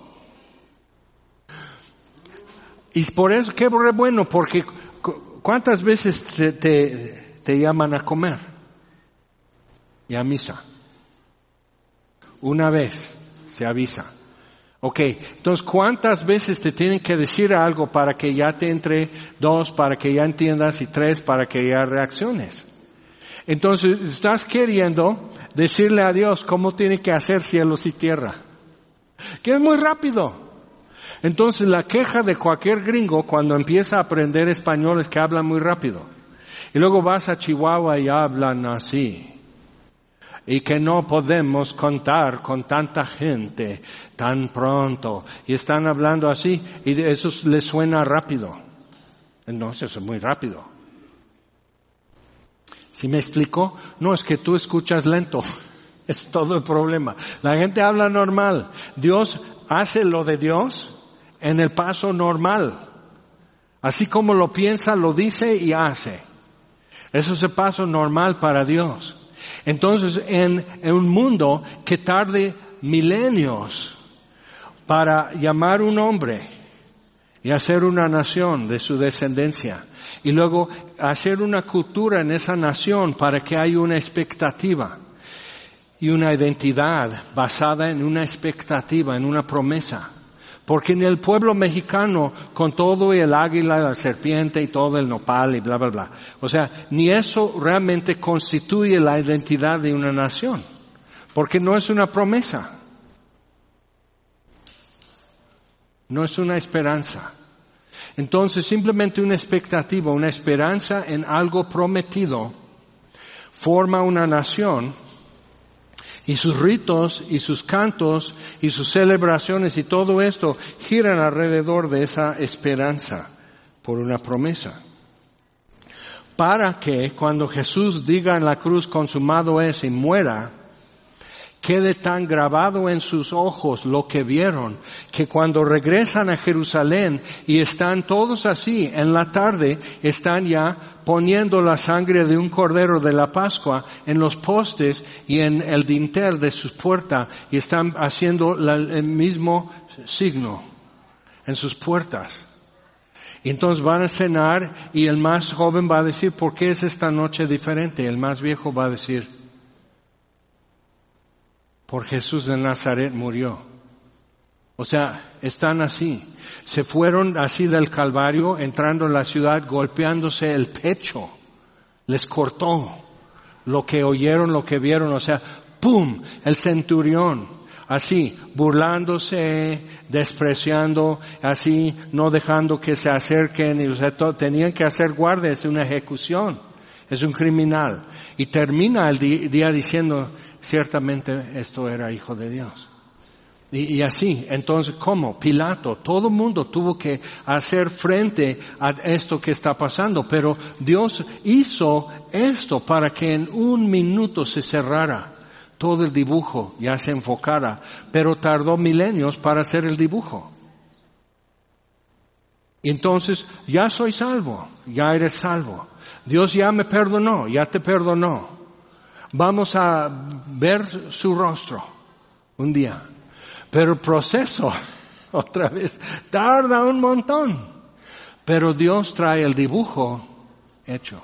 Y por eso, qué bueno, porque ¿cuántas veces te, te, te llaman a comer? Y a misa. Una vez se avisa. Ok, entonces ¿cuántas veces te tienen que decir algo para que ya te entre? Dos, para que ya entiendas, y tres, para que ya reacciones. Entonces estás queriendo decirle a Dios cómo tiene que hacer cielos y tierra, que es muy rápido. Entonces la queja de cualquier gringo cuando empieza a aprender español es que habla muy rápido. Y luego vas a Chihuahua y hablan así. Y que no podemos contar con tanta gente tan pronto. Y están hablando así y eso les suena rápido. Entonces es muy rápido. ¿Sí me explico? No, es que tú escuchas lento. Es todo el problema. La gente habla normal. Dios hace lo de Dios en el paso normal. Así como lo piensa, lo dice y hace. Eso es el paso normal para Dios. Entonces, en, en un mundo que tarde milenios para llamar un hombre y hacer una nación de su descendencia, y luego hacer una cultura en esa nación para que haya una expectativa y una identidad basada en una expectativa, en una promesa. Porque en el pueblo mexicano, con todo y el águila, la serpiente y todo el nopal y bla, bla, bla. O sea, ni eso realmente constituye la identidad de una nación. Porque no es una promesa. No es una esperanza. Entonces, simplemente una expectativa, una esperanza en algo prometido, forma una nación. Y sus ritos y sus cantos y sus celebraciones y todo esto giran alrededor de esa esperanza por una promesa. Para que cuando Jesús diga en la cruz consumado es y muera, quede tan grabado en sus ojos lo que vieron, que cuando regresan a Jerusalén y están todos así, en la tarde están ya poniendo la sangre de un cordero de la Pascua en los postes y en el dintel de sus puertas, y están haciendo la, el mismo signo en sus puertas. Y entonces van a cenar y el más joven va a decir, ¿por qué es esta noche diferente? El más viejo va a decir, por Jesús de Nazaret murió. O sea, están así. Se fueron así del Calvario, entrando en la ciudad, golpeándose el pecho. Les cortó lo que oyeron, lo que vieron. O sea, ¡pum! El centurión, así, burlándose, despreciando, así, no dejando que se acerquen, y, o sea, to, tenían que hacer guardia, es una ejecución, es un criminal. Y termina el di, día diciendo, ciertamente esto era hijo de Dios. Y, y así, entonces, ¿cómo? Pilato, todo el mundo tuvo que hacer frente a esto que está pasando, pero Dios hizo esto para que en un minuto se cerrara todo el dibujo, ya se enfocara, pero tardó milenios para hacer el dibujo. Entonces, ya soy salvo, ya eres salvo. Dios ya me perdonó, ya te perdonó. Vamos a ver su rostro un día. Pero el proceso, otra vez, tarda un montón. Pero Dios trae el dibujo hecho.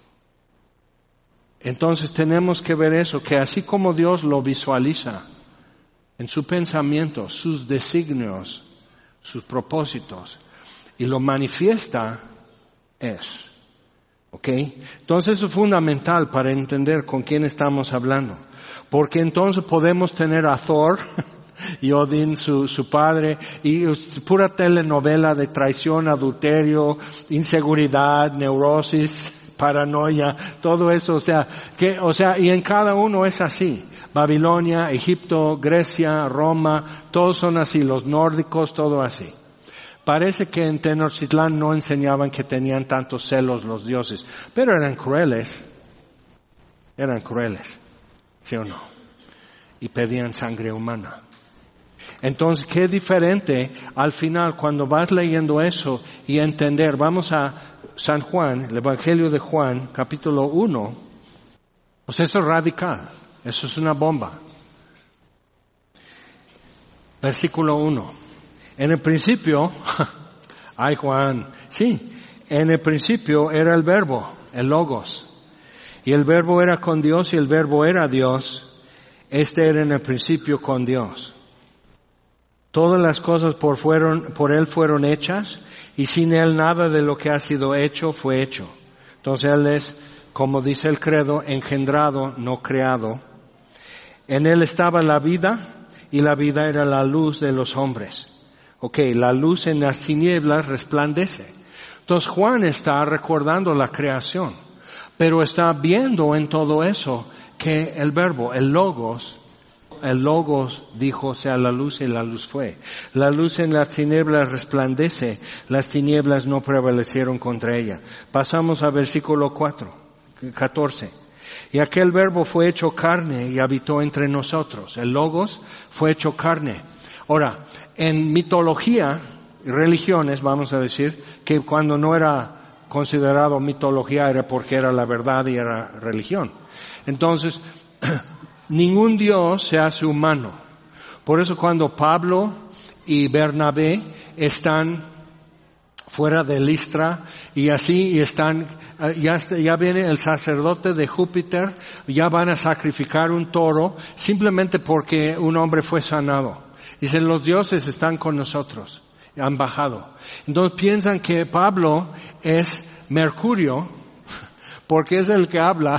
Entonces tenemos que ver eso, que así como Dios lo visualiza en su pensamiento, sus designios, sus propósitos, y lo manifiesta, es. ¿Ok? Entonces eso es fundamental para entender con quién estamos hablando. Porque entonces podemos tener a Thor y Odín, su, su padre, y pura telenovela de traición, adulterio, inseguridad, neurosis, paranoia, todo eso, o sea, que, o sea, y en cada uno es así. Babilonia, Egipto, Grecia, Roma, todos son así, los nórdicos, todo así. Parece que en Tenochtitlán no enseñaban que tenían tantos celos los dioses, pero eran crueles, eran crueles, ¿sí o no? Y pedían sangre humana. Entonces, qué diferente al final cuando vas leyendo eso y entender. Vamos a San Juan, el Evangelio de Juan, capítulo uno. Pues eso es radical, eso es una bomba. Versículo uno. En el principio, ay Juan, sí, en el principio era el verbo, el logos. Y el verbo era con Dios y el verbo era Dios. Este era en el principio con Dios. Todas las cosas por, fueron, por Él fueron hechas, y sin Él nada de lo que ha sido hecho fue hecho. Entonces Él es, como dice el credo, engendrado, no creado. En Él estaba la vida, y la vida era la luz de los hombres. Ok, la luz en las tinieblas resplandece. Entonces Juan está recordando la creación, pero está viendo en todo eso que el verbo, el logos, el logos dijo sea la luz y la luz fue. La luz en las tinieblas resplandece, las tinieblas no prevalecieron contra ella. Pasamos a versículo cuatro, catorce. Y aquel verbo fue hecho carne y habitó entre nosotros. El logos fue hecho carne. Ahora, en mitología y religiones, vamos a decir, que cuando no era considerado mitología era porque era la verdad y era religión. Entonces, ningún Dios se hace humano. Por eso cuando Pablo y Bernabé están fuera de Listra y así y están, ya, ya viene el sacerdote de Júpiter, ya van a sacrificar un toro simplemente porque un hombre fue sanado. Dicen, los dioses están con nosotros, han bajado. Entonces piensan que Pablo es Mercurio, porque es el que habla,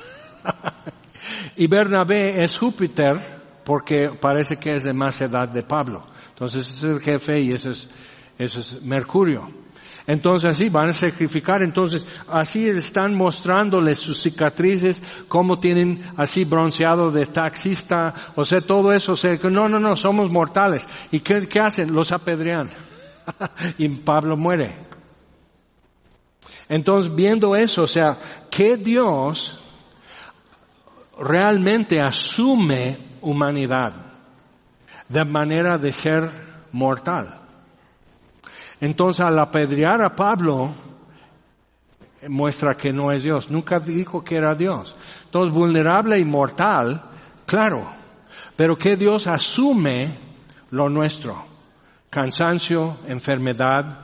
y Bernabé es Júpiter, porque parece que es de más edad de Pablo. Entonces ese es el jefe y ese es, ese es Mercurio. Entonces así van a sacrificar, entonces así están mostrándoles sus cicatrices, cómo tienen así bronceado de taxista, o sea, todo eso, o sea, que no, no, no, somos mortales. ¿Y qué, qué hacen? Los apedrean. Y Pablo muere. Entonces viendo eso, o sea, que Dios realmente asume humanidad de manera de ser mortal. Entonces, al apedrear a Pablo, muestra que no es Dios. Nunca dijo que era Dios. Entonces, vulnerable y mortal, claro. Pero que Dios asume lo nuestro. Cansancio, enfermedad,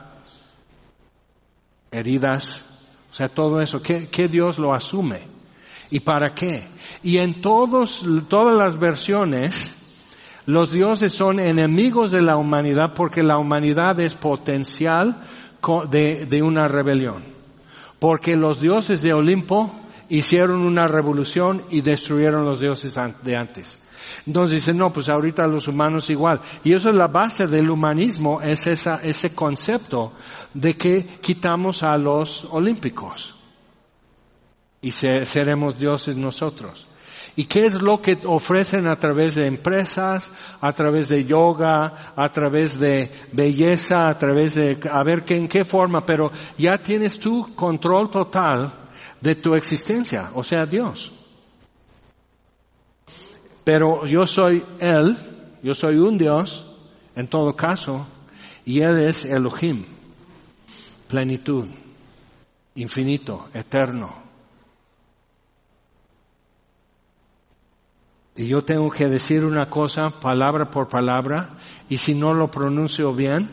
heridas, o sea, todo eso. Que, que Dios lo asume. ¿Y para qué? Y en todos, todas las versiones, los dioses son enemigos de la humanidad porque la humanidad es potencial de, de una rebelión. Porque los dioses de Olimpo hicieron una revolución y destruyeron los dioses de antes. Entonces dicen, no, pues ahorita los humanos igual. Y eso es la base del humanismo, es esa, ese concepto de que quitamos a los olímpicos y se, seremos dioses nosotros. ¿Y qué es lo que ofrecen a través de empresas, a través de yoga, a través de belleza, a través de, a ver qué, en qué forma, pero ya tienes tu control total de tu existencia, o sea, Dios. Pero yo soy Él, yo soy un Dios, en todo caso, y Él es Elohim, plenitud, infinito, eterno. Y yo tengo que decir una cosa, palabra por palabra, y si no lo pronuncio bien,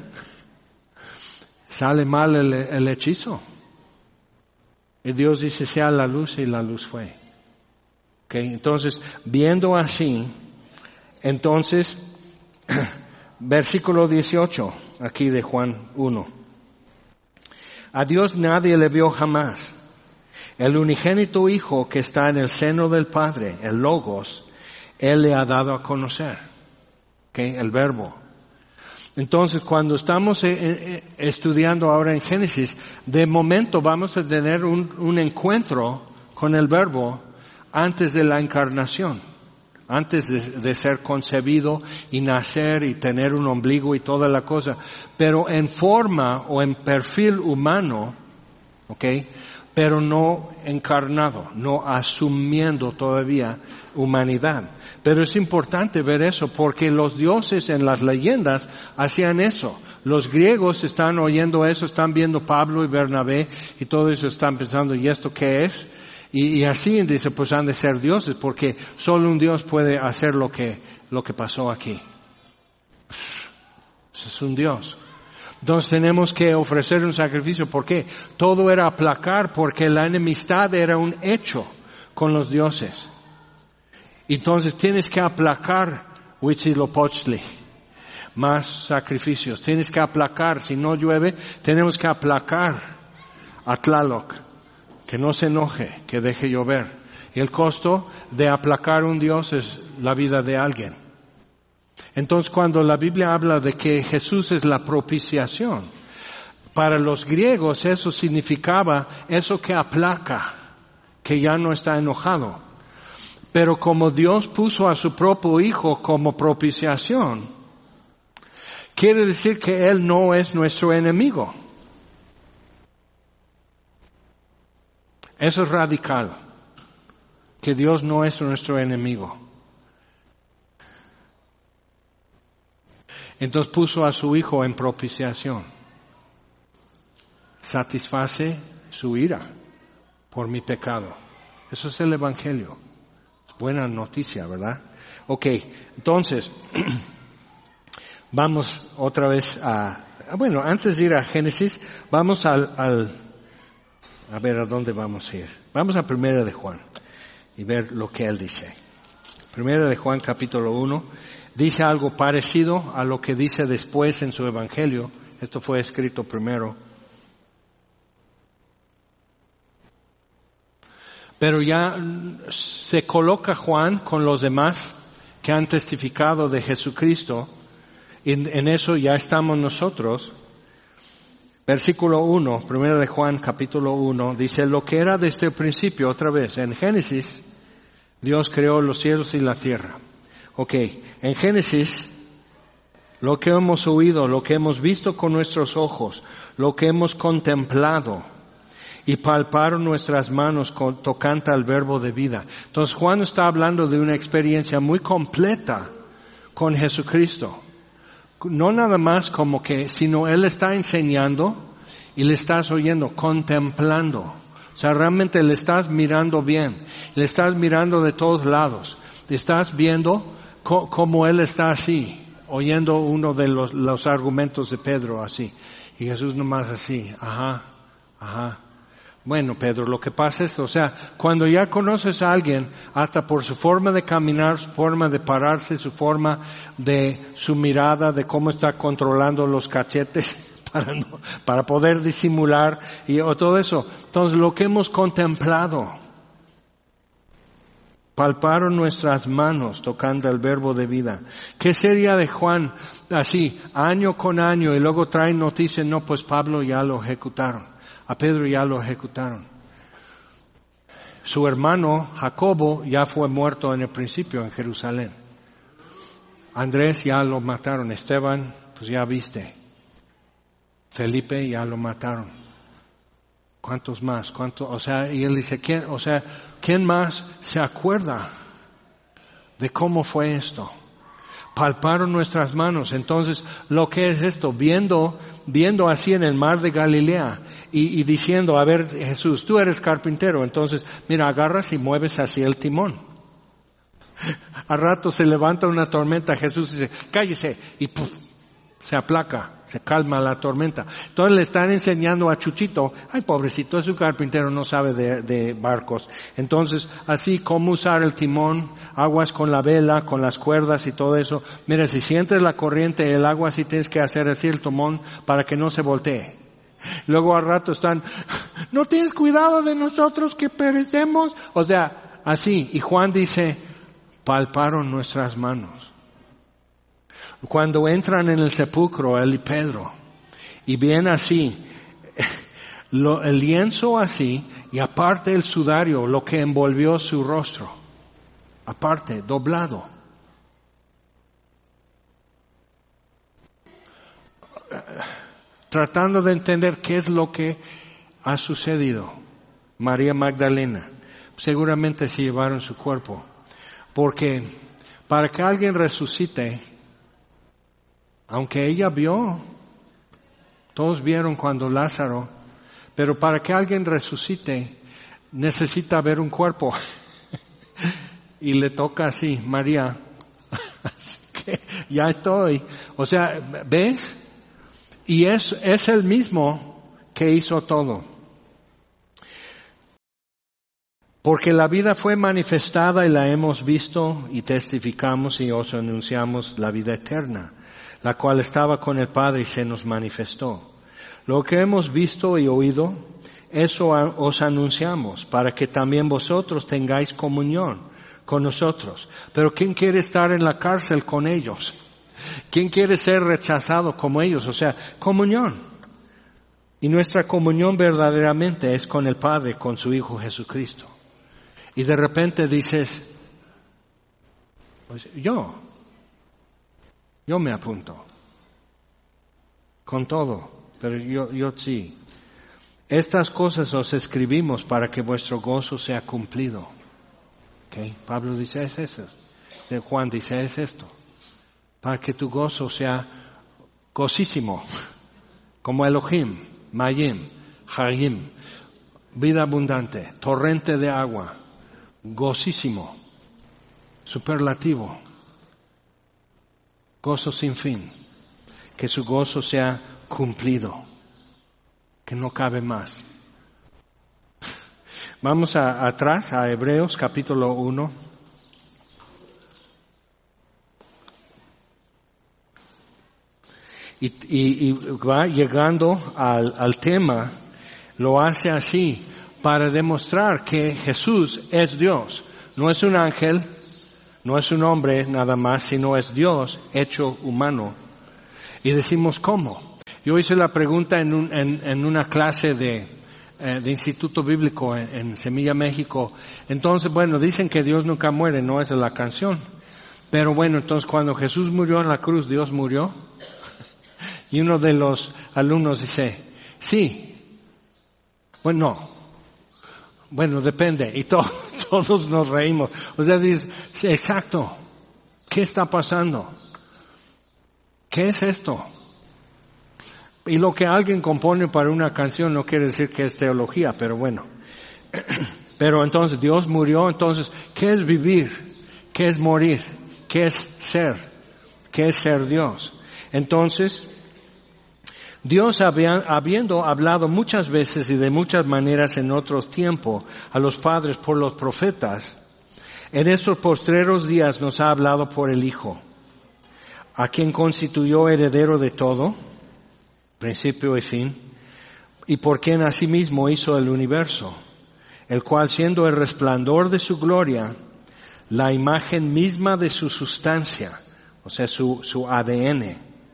sale mal el, el hechizo. Y Dios dice, sea la luz, y la luz fue. Okay, entonces, viendo así, entonces, versículo dieciocho, aquí de Juan uno. A Dios nadie le vio jamás. El unigénito Hijo que está en el seno del Padre, el Logos, Él le ha dado a conocer. Okay, el Verbo. Entonces, cuando estamos estudiando ahora en Génesis, de momento vamos a tener un, un encuentro con el Verbo antes de la encarnación, antes de, de ser concebido y nacer y tener un ombligo y toda la cosa, pero en forma o en perfil humano, ¿ok? Pero no encarnado, no asumiendo todavía humanidad. Pero es importante ver eso porque los dioses en las leyendas hacían eso. Los griegos están oyendo eso, están viendo Pablo y Bernabé y todo eso, están pensando, ¿y esto qué es? Y, y así dice, pues han de ser dioses, porque solo un Dios puede hacer lo que, lo que pasó aquí. Pues es un Dios. Entonces tenemos que ofrecer un sacrificio. ¿Por qué? Todo era aplacar, porque la enemistad era un hecho con los dioses. Entonces tienes que aplacar Huitzilopochtli, más sacrificios. Tienes que aplacar, si no llueve, tenemos que aplacar a Tlaloc. Que no se enoje, que deje llover. Y el costo de aplacar un Dios es la vida de alguien. Entonces, cuando la Biblia habla de que Jesús es la propiciación, para los griegos eso significaba eso que aplaca, que ya no está enojado. Pero como Dios puso a su propio Hijo como propiciación, quiere decir que Él no es nuestro enemigo. Eso es radical, que Dios no es nuestro enemigo. Entonces puso a su Hijo en propiciación. Satisface su ira por mi pecado. Eso es el Evangelio. Es buena noticia, ¿verdad? Ok, entonces, vamos otra vez a... Bueno, antes de ir a Génesis, vamos al... al A ver, ¿a dónde vamos a ir? Vamos a Primera de Juan y ver lo que él dice. Primera de Juan, capítulo uno, dice algo parecido a lo que dice después en su Evangelio. Esto fue escrito primero. Pero ya se coloca Juan con los demás que han testificado de Jesucristo. Y en eso ya estamos nosotros. Versículo uno, primero de Juan, capítulo uno, dice, lo que era desde el principio, otra vez, en Génesis, Dios creó los cielos y la tierra. Ok, en Génesis, lo que hemos oído, lo que hemos visto con nuestros ojos, lo que hemos contemplado, y palparon nuestras manos con, tocante al verbo de vida. Entonces Juan está hablando de una experiencia muy completa con Jesucristo. No nada más como que, sino Él está enseñando y le estás oyendo, contemplando. O sea, realmente le estás mirando bien, le estás mirando de todos lados. Le estás viendo co- como Él está así, oyendo uno de los, los argumentos de Pedro así. Y Jesús nomás así, ajá, ajá. Bueno, Pedro, lo que pasa es, o sea, cuando ya conoces a alguien, hasta por su forma de caminar, su forma de pararse, su forma de su mirada, de cómo está controlando los cachetes para, no, para poder disimular y o todo eso. Entonces, lo que hemos contemplado, palparon nuestras manos tocando el verbo de vida. ¿Qué sería de Juan así, año con año, y luego traen noticias? No, pues Pablo ya lo ejecutaron, a Pedro ya lo ejecutaron. Su hermano Jacobo ya fue muerto en el principio en Jerusalén. Andrés ya lo mataron, Esteban, pues ya viste. Felipe ya lo mataron. ¿Cuántos más? ¿Cuántos? O sea, y él dice, ¿quién, o sea, ¿quién más se acuerda de cómo fue esto? Palparon nuestras manos. Entonces, lo que es esto, viendo, viendo así en el mar de Galilea y, y diciendo, a ver, Jesús, tú eres carpintero, entonces, mira, agarras y mueves así el timón. A rato se levanta una tormenta, Jesús dice, cállese, y ¡puf! Se aplaca, se calma la tormenta. Entonces le están enseñando a Chuchito, ay pobrecito, es un carpintero, no sabe de, de barcos. Entonces, así cómo usar el timón, aguas con la vela, con las cuerdas y todo eso. Mira, si sientes la corriente, el agua, sí tienes que hacer así el timón para que no se voltee. Luego al rato están, no tienes cuidado de nosotros que perecemos. O sea, así. Y Juan dice, palparon nuestras manos. Cuando entran en el sepulcro, él y Pedro, y ven así, lo, el lienzo así, y aparte el sudario, lo que envolvió su rostro, aparte, doblado. Tratando de entender qué es lo que ha sucedido. María Magdalena, seguramente se llevaron su cuerpo, porque para que alguien resucite, aunque ella vio, todos vieron cuando Lázaro, pero para que alguien resucite, necesita ver un cuerpo. Y le toca así, María, así que ya estoy. O sea, ¿ves? Y es, es el mismo que hizo todo. Porque la vida fue manifestada y la hemos visto y testificamos y os anunciamos la vida eterna, la cual estaba con el Padre y se nos manifestó. Lo que hemos visto y oído, eso os anunciamos, para que también vosotros tengáis comunión con nosotros. Pero ¿quién quiere estar en la cárcel con ellos? ¿Quién quiere ser rechazado como ellos? O sea, comunión. Y nuestra comunión verdaderamente es con el Padre, con su Hijo Jesucristo. Y de repente dices, pues yo, yo me apunto, con todo, pero yo, yo sí. Estas cosas os escribimos para que vuestro gozo sea cumplido. ¿Okay? Pablo dice, es eso. Juan dice, es esto. Para que tu gozo sea gozísimo, como Elohim, Mayim, Hayim, vida abundante, torrente de agua, gozísimo, superlativo, gozo sin fin, que su gozo sea cumplido, que no cabe más. Vamos a, atrás a Hebreos capítulo uno. Y, y, y va llegando al, al tema, lo hace así, para demostrar que Jesús es Dios. No es un ángel, no es un hombre nada más, sino es Dios hecho humano. Y decimos, ¿cómo? Yo hice la pregunta en, un, en, en una clase de, eh, de Instituto Bíblico en, en Semilla, México. Entonces, bueno, dicen que Dios nunca muere, no es la canción. Pero bueno, entonces cuando Jesús murió en la cruz, ¿Dios murió? Y uno de los alumnos dice, sí. Bueno, no. Bueno, depende. Y to- todos nos reímos. O sea, dice, sí, exacto. ¿Qué está pasando? ¿Qué es esto? Y lo que alguien compone para una canción no quiere decir que es teología, pero bueno. Pero entonces Dios murió, entonces, ¿qué es vivir? ¿Qué es morir? ¿Qué es ser? ¿Qué es ser Dios? Entonces, Dios había, habiendo hablado muchas veces y de muchas maneras en otros tiempos a los padres por los profetas, en estos postreros días nos ha hablado por el Hijo, a quien constituyó heredero de todo, principio y fin, y por quien asimismo hizo el universo, el cual siendo el resplandor de su gloria, la imagen misma de su sustancia, o sea, su, su A D N.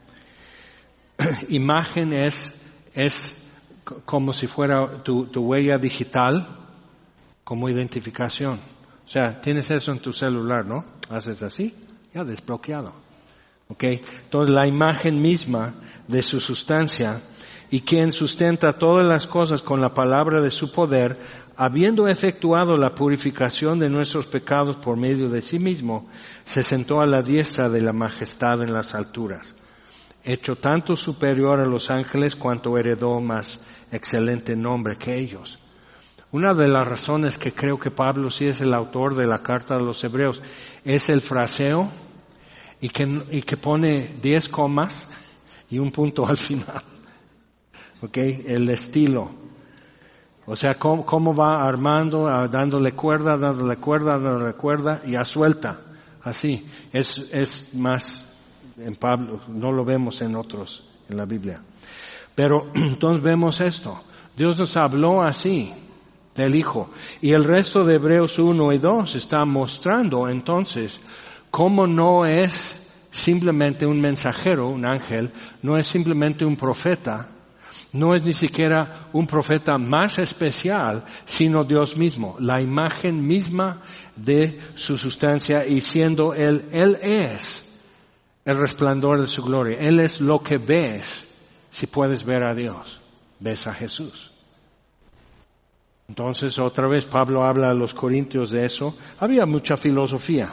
Imagen es, es como si fuera tu, tu huella digital, como identificación. O sea, tienes eso en tu celular, ¿no? Haces así, ya desbloqueado. ¿Ok? Entonces, la imagen misma de su sustancia, y quien sustenta todas las cosas con la palabra de su poder, habiendo efectuado la purificación de nuestros pecados por medio de sí mismo, se sentó a la diestra de la majestad en las alturas, hecho tanto superior a los ángeles cuanto heredó más excelente nombre que ellos. Una de las razones que creo que Pablo sí es el autor de la carta de los Hebreos es el fraseo y que, y que pone diez comas y un punto al final. ¿Ok? El estilo. O sea, cómo, cómo va armando, dándole cuerda, dándole cuerda, dándole cuerda y a suelta. Así. Es, es más en Pablo, no lo vemos en otros, en la Biblia. Pero entonces vemos esto. Dios nos habló así del Hijo. Y el resto de Hebreos uno y dos está mostrando entonces cómo no es simplemente un mensajero, un ángel, no es simplemente un profeta, no es ni siquiera un profeta más especial, sino Dios mismo, la imagen misma de su sustancia, y siendo Él, Él es el resplandor de su gloria. Él es lo que ves si puedes ver a Dios, ves a Jesús. Entonces, otra vez Pablo habla a los corintios de eso. Había mucha filosofía.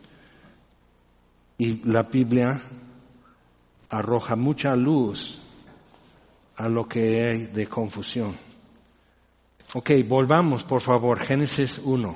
Y la Biblia arroja mucha luz a lo que hay de confusión. Ok, volvamos por favor, Génesis uno.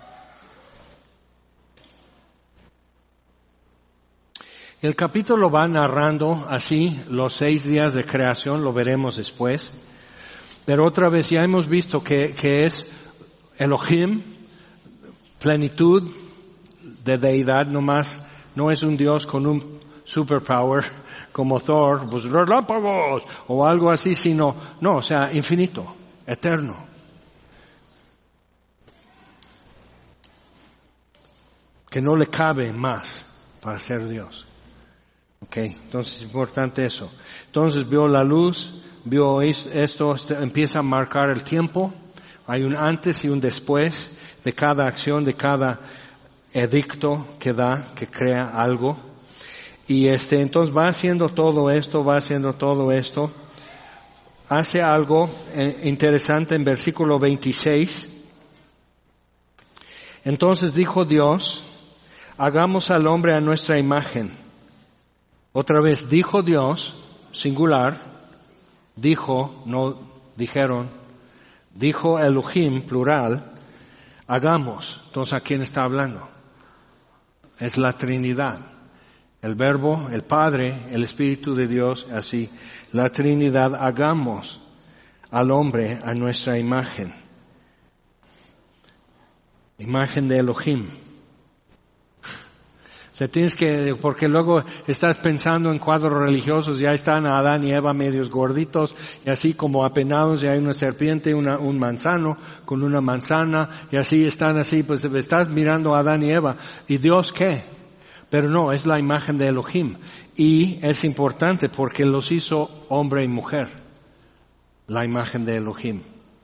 El capítulo va narrando así los seis días de creación, lo veremos después. Pero otra vez ya hemos visto que, que es Elohim, plenitud de deidad nomás. No es un Dios con un superpower como Thor, pues relámpagos o algo así, sino, no, o sea, infinito, eterno. Que no le cabe más para ser Dios. Ok, entonces es importante eso. Entonces vio la luz, vio esto, empieza a marcar el tiempo. Hay un antes y un después de cada acción, de cada edicto que da, que crea algo. Y este, entonces va haciendo todo esto, va haciendo todo esto. Hace algo eh, interesante en versículo veintiséis. Entonces dijo Dios, hagamos al hombre a nuestra imagen. Otra vez, dijo Dios, singular, dijo, no dijeron, dijo Elohim, plural, hagamos. Entonces, ¿a quién está hablando? Es la Trinidad. El Verbo, el Padre, el Espíritu de Dios, así. La Trinidad, hagamos al hombre a nuestra imagen. Imagen de Elohim. O sea, tienes que, porque luego estás pensando en cuadros religiosos, ya están Adán y Eva medios gorditos, y así como apenados, y hay una serpiente, una, un manzano, con una manzana, y así están así, pues estás mirando a Adán y Eva, ¿y Dios qué? Pero no, es la imagen de Elohim, y es importante porque los hizo hombre y mujer, la imagen de Elohim.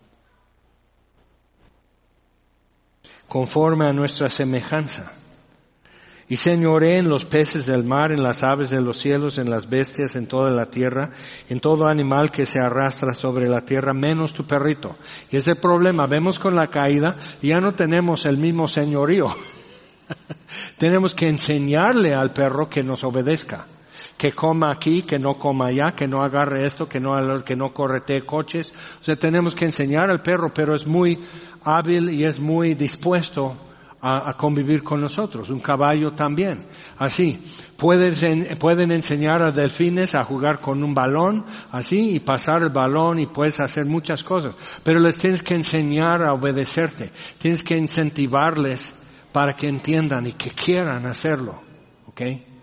Conforme a nuestra semejanza. Y señoré en los peces del mar, en las aves de los cielos, en las bestias, en toda la tierra, en todo animal que se arrastra sobre la tierra, menos tu perrito. Y ese problema, vemos con la caída, ya no tenemos el mismo señorío. Tenemos que enseñarle al perro que nos obedezca, que coma aquí, que no coma allá, que no agarre esto, que no, que no corretee coches. O sea, tenemos que enseñar al perro, pero es muy hábil y es muy dispuesto A, a convivir con nosotros. Un caballo también. Así. Puedes en, pueden enseñar a delfines a jugar con un balón, así, y pasar el balón, y puedes hacer muchas cosas. Pero les tienes que enseñar a obedecerte. Tienes que incentivarles para que entiendan y que quieran hacerlo. ¿Ok?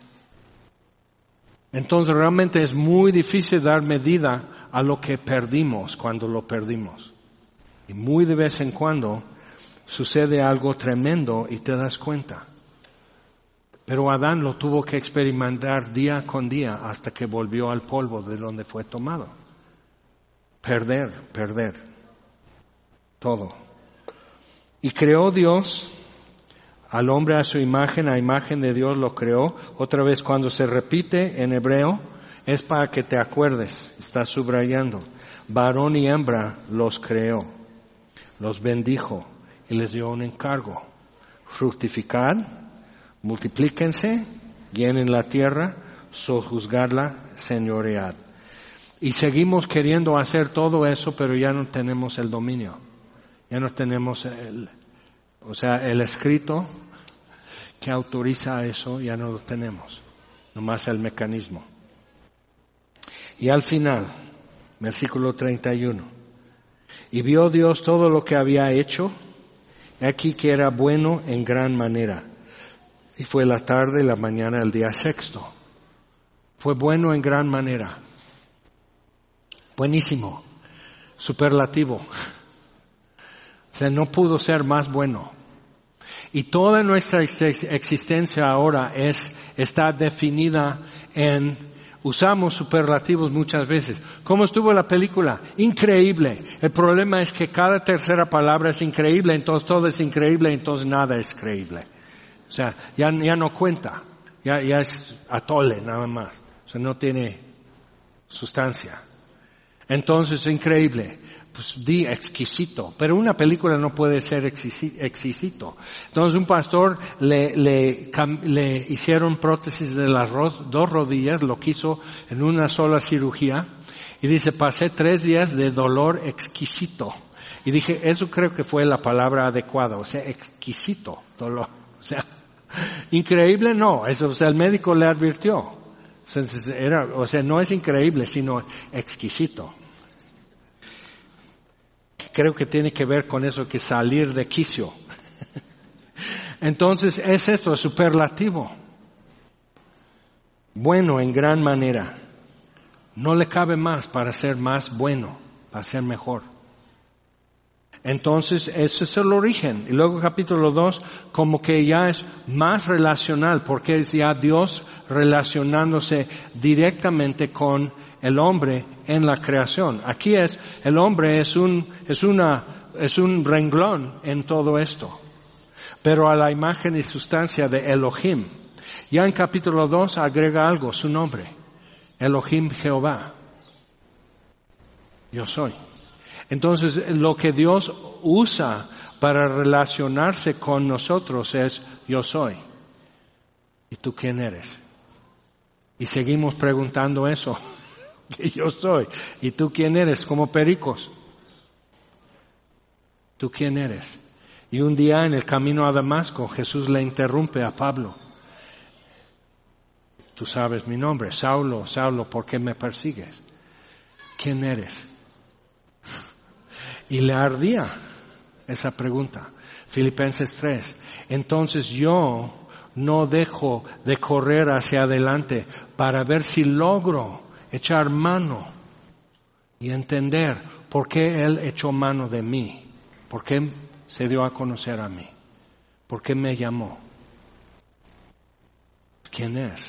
Entonces realmente es muy difícil dar medida a lo que perdimos cuando lo perdimos. Y muy de vez en cuando sucede algo tremendo y te das cuenta. Pero Adán lo tuvo que experimentar día con día hasta que volvió al polvo de donde fue tomado. Perder, perder. Todo. Y creó Dios al hombre a su imagen, a imagen de Dios lo creó. Otra vez cuando se repite en hebreo es para que te acuerdes, está subrayando. Varón y hembra los creó, los bendijo y les dio un encargo. Fructificad, multiplíquense, llenen la tierra, sojuzgarla, señoread. Y seguimos queriendo hacer todo eso, pero ya no tenemos el dominio. Ya no tenemos el, o sea, el escrito que autoriza eso, ya no lo tenemos. Nomás el mecanismo. Y al final, versículo treinta y uno. Y vio Dios todo lo que había hecho, aquí que era bueno en gran manera. Y fue la tarde y la mañana el día sexto. Fue bueno en gran manera. Buenísimo. Superlativo. O sea, no pudo ser más bueno. Y toda nuestra existencia ahora es, está definida en, usamos superlativos muchas veces. ¿Cómo estuvo la película? Increíble. El problema es que cada tercera palabra es increíble, entonces todo es increíble, entonces nada es creíble. O sea, ya, ya no cuenta. Ya, ya es atole nada más. O sea, no tiene sustancia. Entonces, increíble. Pues di exquisito, pero una película no puede ser exquisito. Entonces un pastor le, le, le hicieron prótesis de las dos rodillas, lo quiso en una sola cirugía, y dice, pasé tres días de dolor exquisito. Y dije, eso creo que fue la palabra adecuada, o sea, exquisito, dolor. O sea, increíble no, eso, o sea, el médico le advirtió. O sea, era, o sea, no es increíble, sino exquisito. Creo que tiene que ver con eso que salir de quicio. Entonces es esto, es superlativo. Bueno en gran manera. No le cabe más para ser más bueno, para ser mejor. Entonces ese es el origen. Y luego capítulo dos, como que ya es más relacional, porque es ya Dios relacionándose directamente con el hombre en la creación. Aquí es, el hombre es un, es una, es un renglón en todo esto. Pero a la imagen y sustancia de Elohim. Ya en capítulo dos agrega algo, su nombre. Elohim Jehová. Yo soy. Entonces, lo que Dios usa para relacionarse con nosotros es yo soy. ¿Y tú quién eres? Y seguimos preguntando eso. Que yo soy. ¿Y tú quién eres? Como pericos. ¿Tú quién eres? Y un día en el camino a Damasco, Jesús le interrumpe a Pablo. Tú sabes mi nombre. Saulo, Saulo, ¿por qué me persigues? ¿Quién eres? Y le ardía esa pregunta. Filipenses tres. Entonces yo no dejo de correr hacia adelante para ver si logro echar mano y entender por qué Él echó mano de mí, por qué se dio a conocer a mí, por qué me llamó, quién es.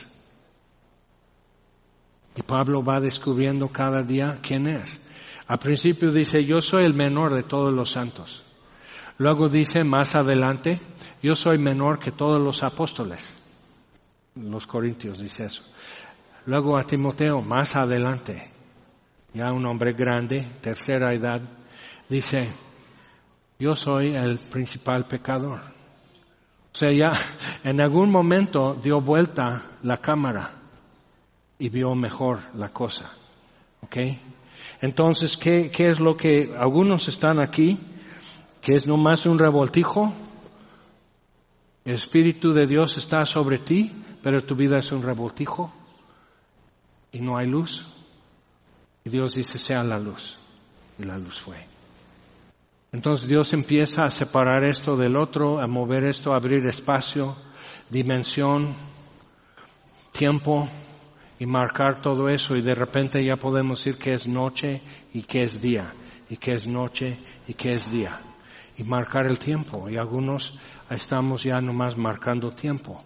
Y Pablo va descubriendo cada día quién es. Al principio dice, yo soy el menor de todos los santos. Luego dice, más adelante, yo soy menor que todos los apóstoles. Los Corintios dice eso. Luego a Timoteo, más adelante, ya un hombre grande, tercera edad, dice, yo soy el principal pecador. O sea, ya en algún momento dio vuelta la cámara y vio mejor la cosa. ¿Ok? Entonces, ¿qué, qué es lo que algunos están aquí? Que es nomás un revoltijo. El Espíritu de Dios está sobre ti, pero tu vida es un revoltijo. Y no hay luz. Y Dios dice, sea la luz. Y la luz fue. Entonces Dios empieza a separar esto del otro, a mover esto, a abrir espacio, dimensión, tiempo, y marcar todo eso. Y de repente ya podemos decir que es noche y que es día. Y que es noche y que es día. y marcar el tiempo. Y algunos estamos ya nomás marcando tiempo.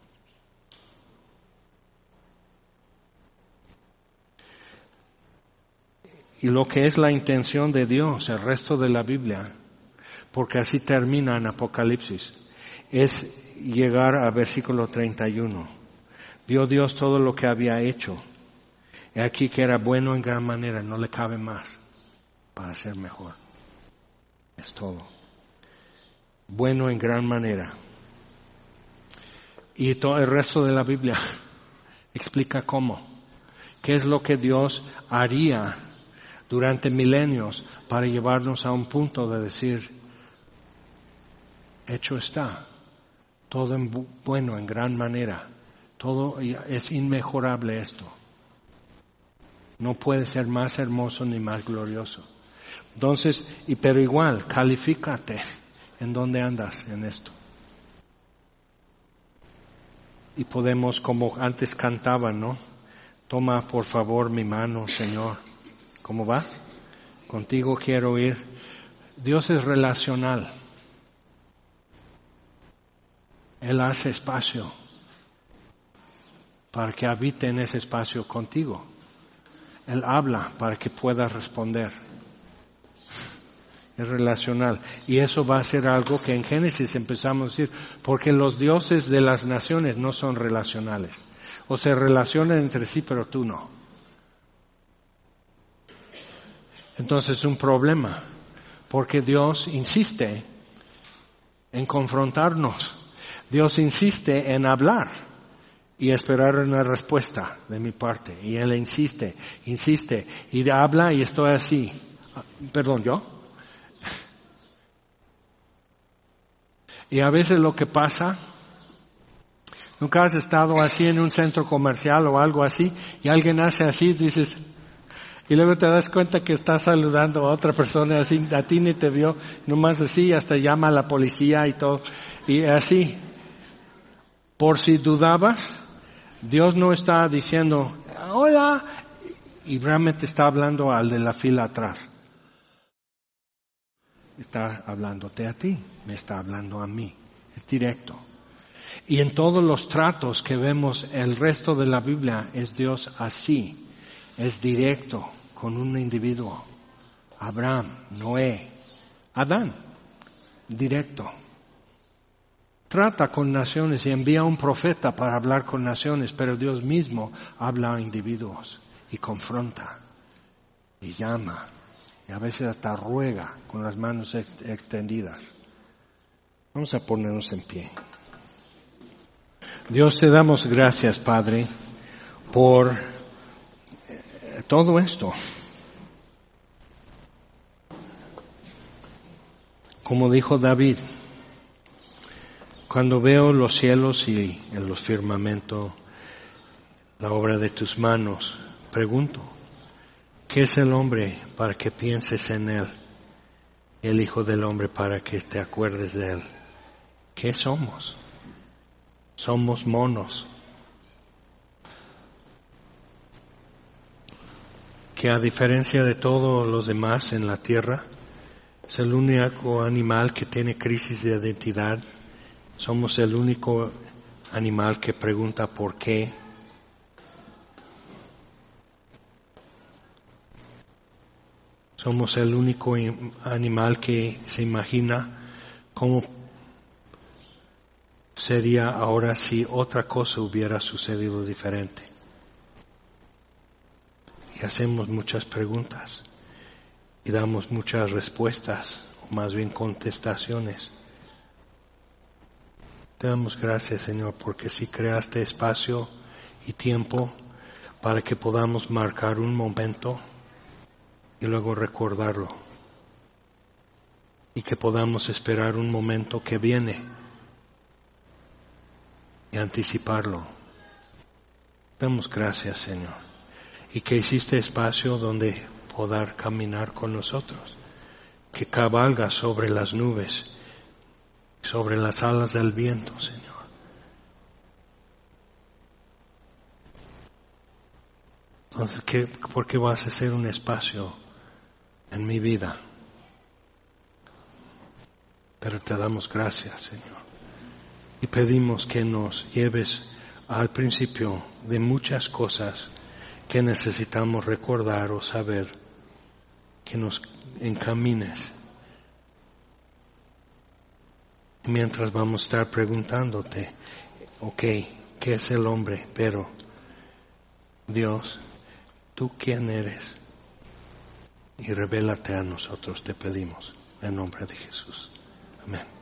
Y lo que es la intención de Dios, el resto de la Biblia, porque así termina en Apocalipsis, es llegar a versículo treinta y uno. Vio Dios todo lo que había hecho. He aquí que era bueno en gran manera, no le cabe más para ser mejor. Es todo. Bueno en gran manera. Y todo el resto de la Biblia explica cómo. ¿Qué es lo que Dios haría durante milenios para llevarnos a un punto de decir, hecho está, todo en bu- bueno, en gran manera, todo es inmejorable esto. No puede ser más hermoso ni más glorioso. Entonces, y pero igual, califícate en dónde andas en esto. Y podemos, como antes cantaban, ¿no? Toma por favor mi mano, Señor. ¿Cómo va? Contigo quiero ir. Dios es relacional. Él hace espacio para que habite en ese espacio contigo. Él habla para que puedas responder. Es relacional. Y eso va a ser algo que en Génesis empezamos a decir, porque los dioses de las naciones no son relacionales. O se relacionan entre sí, pero tú no. Entonces es un problema, porque Dios insiste en confrontarnos. Dios insiste en hablar y esperar una respuesta de mi parte. Y Él insiste, insiste, y habla y estoy así. Perdón, ¿yo? Y a veces lo que pasa, nunca has estado así en un centro comercial o algo así, y alguien hace así, dices, y luego te das cuenta que estás saludando a otra persona así, a ti ni te vio, nomás así, hasta llama a la policía y todo, y así. Por si dudabas, Dios no está diciendo, hola, y realmente está hablando al de la fila atrás. Está hablándote a ti, me está hablando a mí, es directo. Y en todos los tratos que vemos el resto de la Biblia es Dios así. Es directo con un individuo. Abraham, Noé, Adán, directo. Trata con naciones y envía un profeta para hablar con naciones, pero Dios mismo habla a individuos y confronta y llama y a veces hasta ruega con las manos ex- extendidas. Vamos a ponernos en pie. Dios, te damos gracias, Padre, por todo esto. Como dijo David, cuando veo los cielos y en los firmamentos, la obra de tus manos, pregunto, ¿qué es el hombre para que pienses en él? El Hijo del Hombre para que te acuerdes de él. ¿Qué somos? Somos monos. Que a diferencia de todos los demás en la tierra, es el único animal que tiene crisis de identidad. Somos el único animal que pregunta por qué. Somos el único animal que se imagina cómo sería ahora si otra cosa hubiera sucedido diferente. Y hacemos muchas preguntas y damos muchas respuestas, o más bien contestaciones. Te damos gracias, Señor, porque si creaste espacio y tiempo para que podamos marcar un momento y luego recordarlo. Y que podamos esperar un momento que viene y anticiparlo. Damos gracias, Señor. Y que hiciste espacio donde poder caminar con nosotros. Que cabalga sobre las nubes, sobre las alas del viento, Señor. Entonces, ¿qué, ¿por qué vas a hacer un espacio en mi vida? Pero te damos gracias, Señor. Y pedimos que nos lleves al principio de muchas cosas que necesitamos recordar o saber, que nos encamines. Y mientras vamos a estar preguntándote, ok, ¿qué es el hombre? Pero, Dios, ¿tú quién eres? Y revélate a nosotros, te pedimos, en nombre de Jesús. Amén.